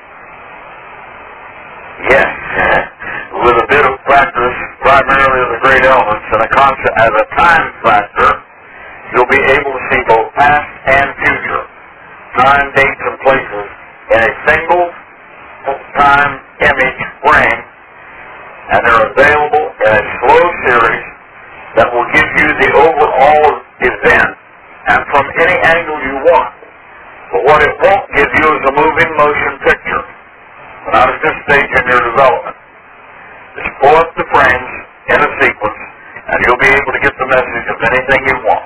Yes. With a bit of practice, primarily of the great elements, and a concept as a time factor, you'll be able to see both past and future, time, dates, and places in a single time image frame, and they're available in a slow series that will give you the overall event and from any angle you want. But what it won't give you is a moving motion picture. Not at this stage in your development. Just pull up the frames in a sequence, and you'll be able to get the message of anything you want.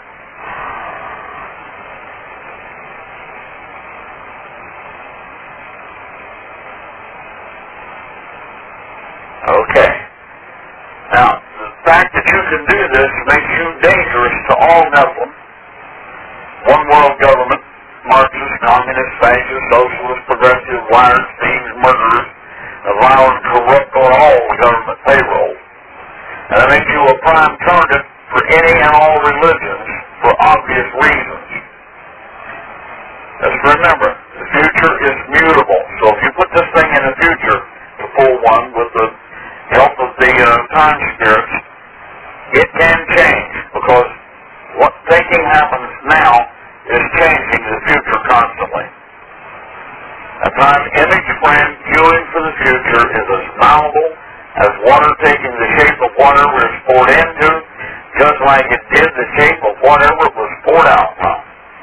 Okay. Now, the fact that you can do this makes you dangerous to all Nephilim. One world government, Marxist, communist, fascist, socialist, progressive, liars, thieves, murderers, violent, corrupt on all the government payroll. And that makes you a prime target for any and all religions for obvious reasons. Just remember, the future is mutable. So if you put this thing in the future to pull one with the help of the uh, time spirits, it can change because what thinking happens now is changing the future constantly. A time image frame viewing for the future is as malleable as water taking the shape of whatever it's poured into, just like it did the shape of whatever it was poured out from.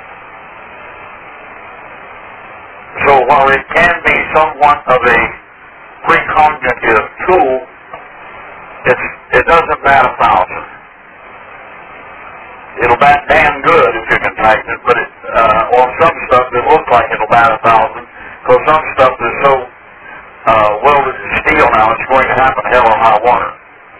So while it can be somewhat of a precognitive tool, it's, it doesn't bat a thousand. It'll bat damn good if you can tighten it, but it, uh, on some stuff it looks like it'll bat a thousand, because some stuff is so uh, welded to steel now, it's going to happen hell or high water.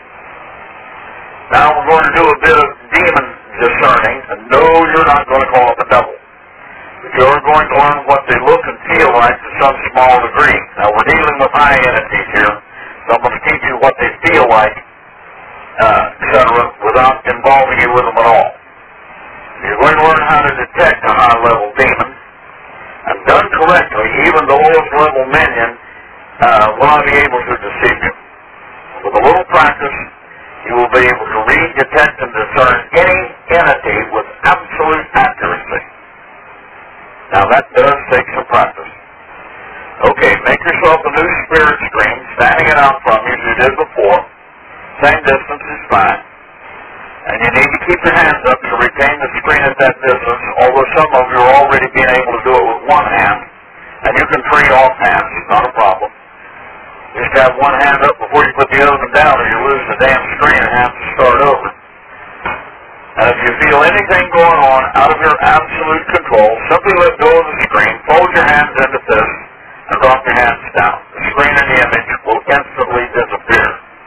Now we're going to do a bit of demon discerning, and no, you're not going to call up a devil. But you're going to learn what they look and feel like to some small degree. Now we're dealing with high entities here, so I'm going to teach you what they feel like, uh, et cetera, without involving you with them at all. You're going to learn how to detect a high-level demon, and done correctly, even the lowest-level minion uh, will not be able to deceive you. With a little practice, you will be able to read, detect, and discern any entity with absolute accuracy. Now that does take some practice. Okay, make yourself a new spirit screen, standing it out from you as you did before. Same distance is fine. And you need to keep your hands up to retain the screen at that distance, although some of you are already being able to do it with one hand. And you can trade off hands, it's not a problem. Just have one hand up before you put the other one down or you lose the damn screen and have to start over. And if you feel anything going on out of your absolute control, simply let go of the screen, fold your hands into fists, and drop your hands down. The screen and the image will instantly disappear.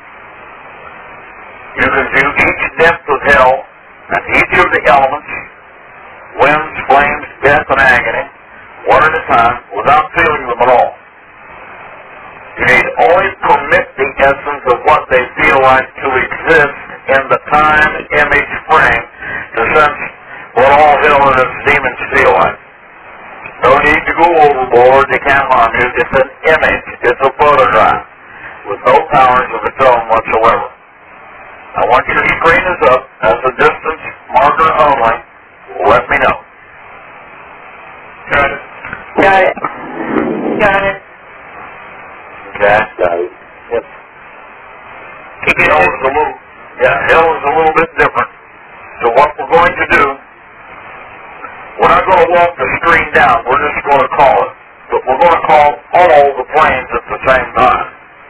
You can view each depth of hell and each of the elements, winds, flames, death, and agony, one at a time, without feeling them at all. You need only permit the essence of what they feel like to exist in the time image frame to sense what all hell and its demons feel like. No need to go overboard, they can't harm you. It's an image, it's a photograph, with no powers of its own whatsoever. Now once your screen is up, as a distance marker only, let me know. Got it? Got it. Got it. Okay. Got it. Yep. Hell is a little, yeah, hell is a little bit different. So what we're going to do, we're not going to walk the screen down, we're just going to call it. But we're going to call all the planes at the same time.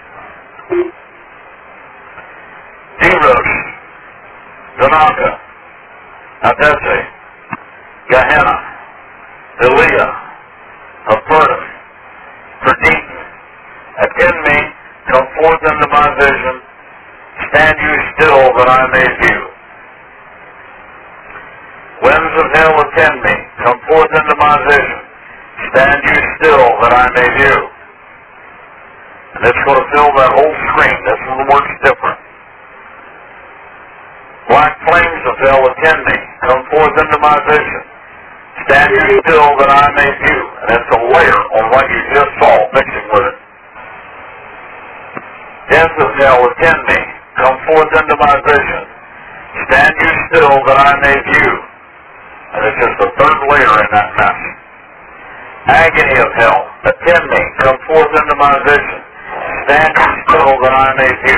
Eros, Tanaka, Adese, Gehenna, Delia, Aperta, Perditon, attend me, come forth into my vision, stand you still that I may view. Winds of hell attend me, come forth into my vision, stand you still that I may view. And it's going to fill that whole screen. This one works different. Black flames of hell attend me, come forth into my vision, stand you still that I may view. And it's a layer on what you just saw mixing with it. Death of hell attend me, come forth into my vision, stand you still that I may view. And it's just a third layer in that mess. Agony of hell, attend me, come forth into my vision, stand you still that I may view.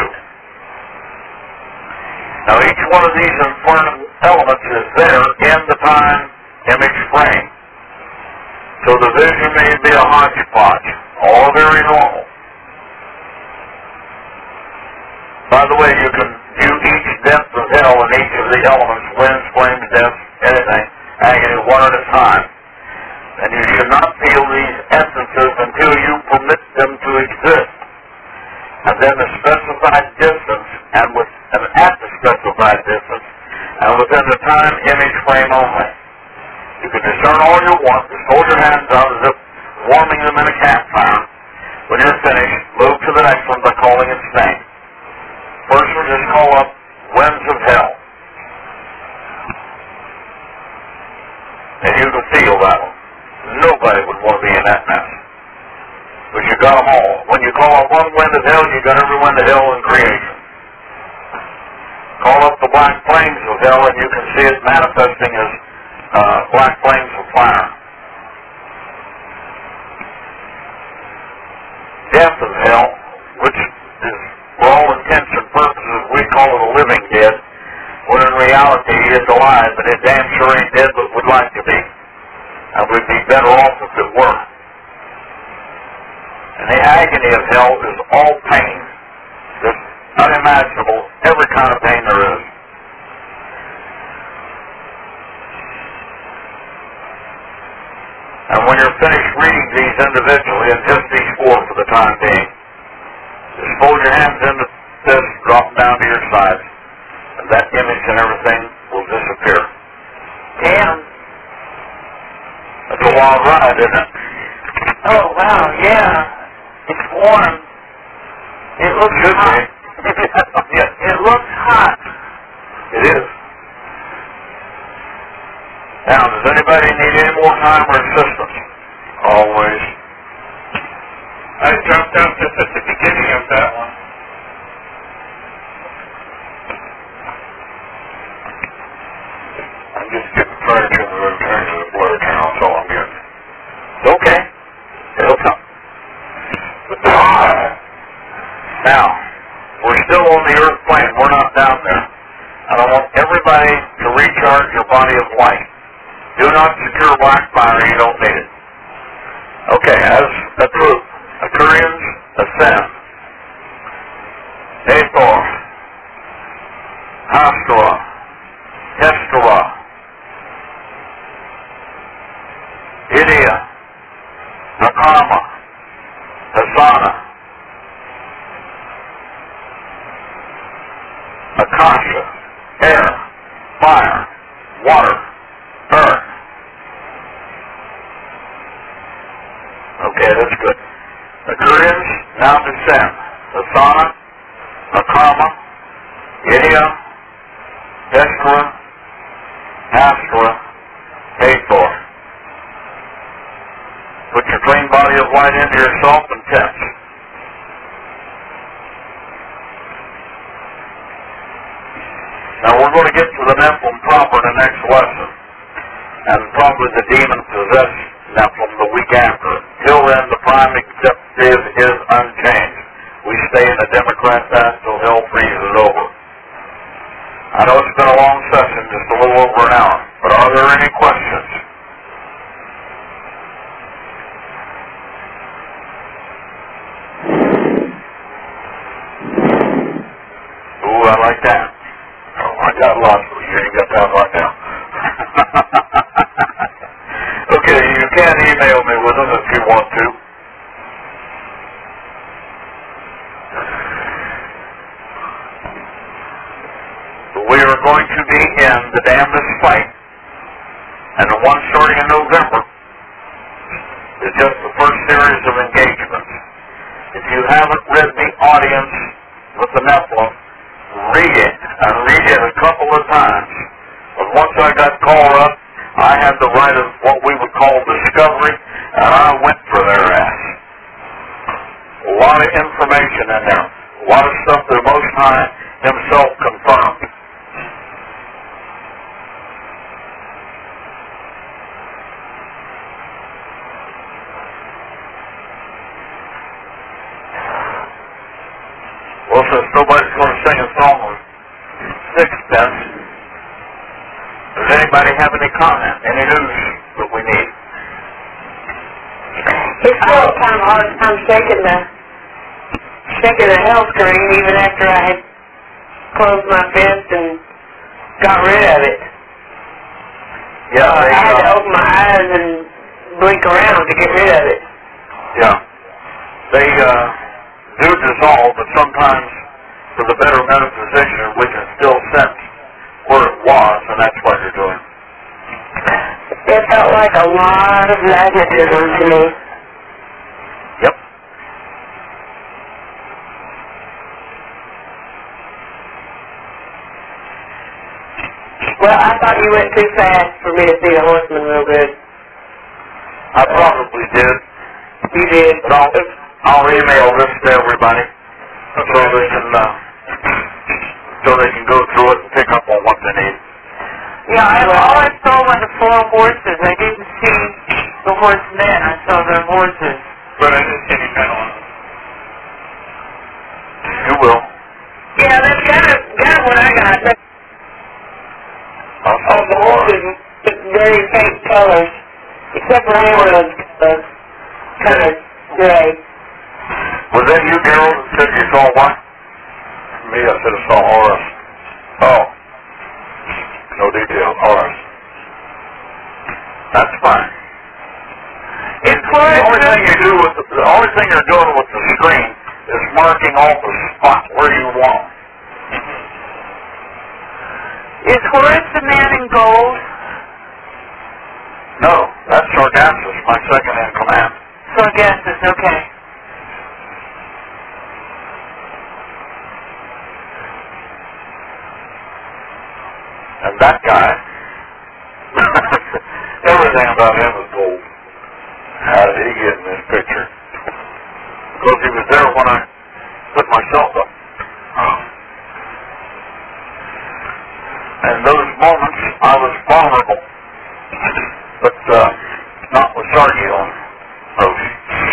Now each one of these infernal elements is there in the time image frame. So the vision may be a hodgepodge, all very normal. By the way, you can view each depth of hell in each of the elements, winds, flames, death, anything, agony, one at a time. And you should not feel these essences until you permit them to exist. And then the specified distance, and, with, and at the specified distance, and within the time image frame only. You can discern all you want, just hold your hands out as if warming them in a campfire. When you're finished, move to the next one by calling its name. First one, just call up winds of hell. And you can feel that one. Nobody into hell in creation. Call up the black flames of hell and you can see it manifesting as uh, black flames of fire. Death of hell, which is for all intents and purposes we call it a living dead, when in reality it's alive, and it damn sure ain't dead but would like to be. And we'd be better off if it were. And the agony of hell is all pain. Just unimaginable, every kind of pain there is. And when you're finished reading these individually, and just these four for the time being, just fold your hands into this, drop down to your sides, and that image and everything will disappear. Damn. That's a wild ride, isn't it? Oh, wow, yeah. It's warm. It looks Should hot. be. Yeah. It looks hot. It is. Now, does anybody need any more time or assistance? Always. I jumped out just at the beginning of that one. I'm just getting furniture in the room, turning to the blur channel, that's all I'm getting. It's okay. It'll come. Now, we're still on the earth plane. We're not down there. And I want everybody to recharge your body of light. Do not secure black fire. You don't need it. Okay, as a group, Aquarians ascend. Hathor, Hastra, Hestra, Idia, Nakama, Hasana, Akasha, air, fire, water, earth. Okay, that's good. The Koreans now descend. Hasana, Akama, Idia, Hestra, Astra, Hathor. Put your clean body of light into yourself and tense. Now we're going to get to the Nephilim proper in the next lesson. And probably the demon-possessed Nephilim the week after. Till then, the prime executive is unchanged. We stay in the Democrat path till hell freezes over. I know it's been a long session, just a little over an hour. But are there any questions? Ooh, I like that. Oh, I got lots of you. You ain't got that right now. Okay, you can email me with them if you want to. We are going to be in the damnedest fight, and the one starting in November is just the first series of engagements. If you haven't read the audience with the Nephilim, read it, and read it a couple of times. But once I got called up, I had the right of what we would call discovery, and I went for their ass. A lot of information in there. A lot of stuff the Most High himself confirmed. Well, since nobody's going to sing a song on sixpence, does anybody have any comment, any news that we need? It's still kind of hard time shaking the shaking the hell screen even after I had closed my fist and got rid of it. Yeah, Uh, they, I had to uh, open my eyes and blink around to get rid of it. yeah, they uh, do dissolve, but sometimes for the better metaphysician, we can still sense where it was, and that's what you're doing. It felt like a lot of magnetism to me. Yep. Well, I thought you went too fast for me to see the horseman real good. I probably did. You did. But I'll, I'll email this to everybody. so they can uh, so they can go through it and pick up on what they need. Yeah, I, all I saw were the four horses. I didn't see the horsemen. I saw the horses. But I didn't see any men on them. You will. Yeah, that's kind of, kind of what I got. That's I'll all the horses with very faint colors, except for Amber's uh, kind of gray. Was that you, Gerald, that said you saw what? Me, I said I saw Horace. Oh, No detail, Horace. that's fine. Is The Horace only the, thing you do with the, the only thing you're doing with the screen is marking off the spot where you want. is Horace the man in gold? No, that's Sargassus, my second in command. Sargassus, okay. And that guy, everything about him is gold. How did he get in this picture? Because he was there when I put myself up. And those moments, I was vulnerable. But, uh, not with Sargi on Rosie.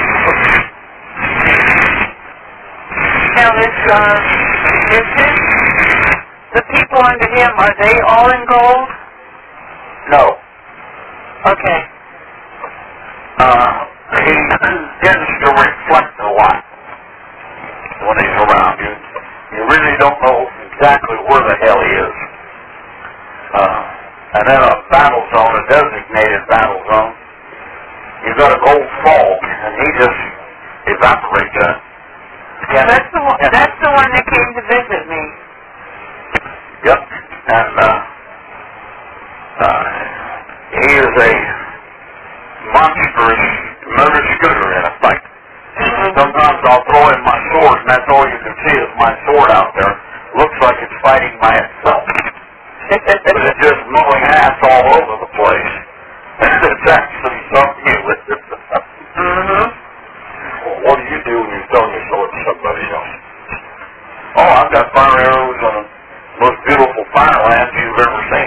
Now this, uh, is this, the people under him, are they all in gold? No. Okay. Uh, he tends to reflect a lot when he's around you. You really don't know exactly where the hell he is. Uh, and in a battle zone, a designated battle zone, you've got a gold fog, and he just evaporates that. Yeah, that's the one, that's the one that came to visit me. Yep. And, uh, uh, he is a monstrous murder scooter in a fight. Sometimes I'll throw in my sword, and that's all you can see is my sword out there. Looks like it's fighting by itself. But it's just mowing ass all over the place. It's actually something new with it. Mm-hmm. Well, what do you do when you're throwing your sword to somebody else? Oh, I've got fire arrows on the most beautiful fire lance you've ever seen.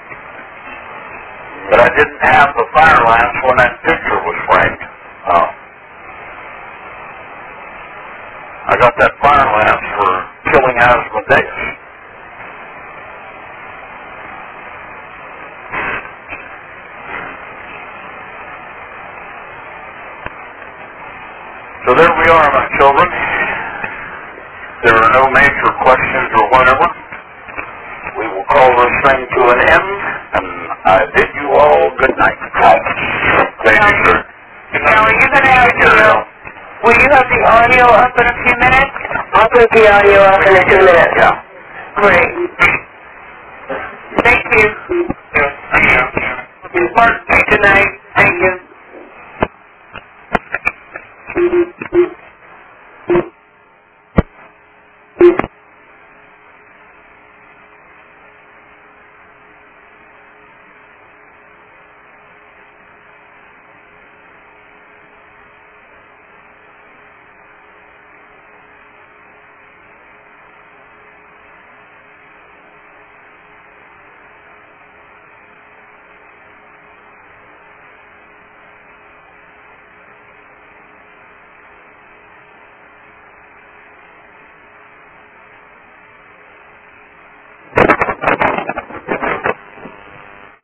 But I didn't have the fire lance when that picture was framed. Uh, I got that fire lance for killing Asmodeus. So there we are, my children. There are no major questions or whatever. We will call this thing to an end, and I bid you all good night. Thank you, sir. Now, are you going to have the, uh, will you have the audio up in a few minutes? I'll put the audio up in a few minutes. Yeah. Great.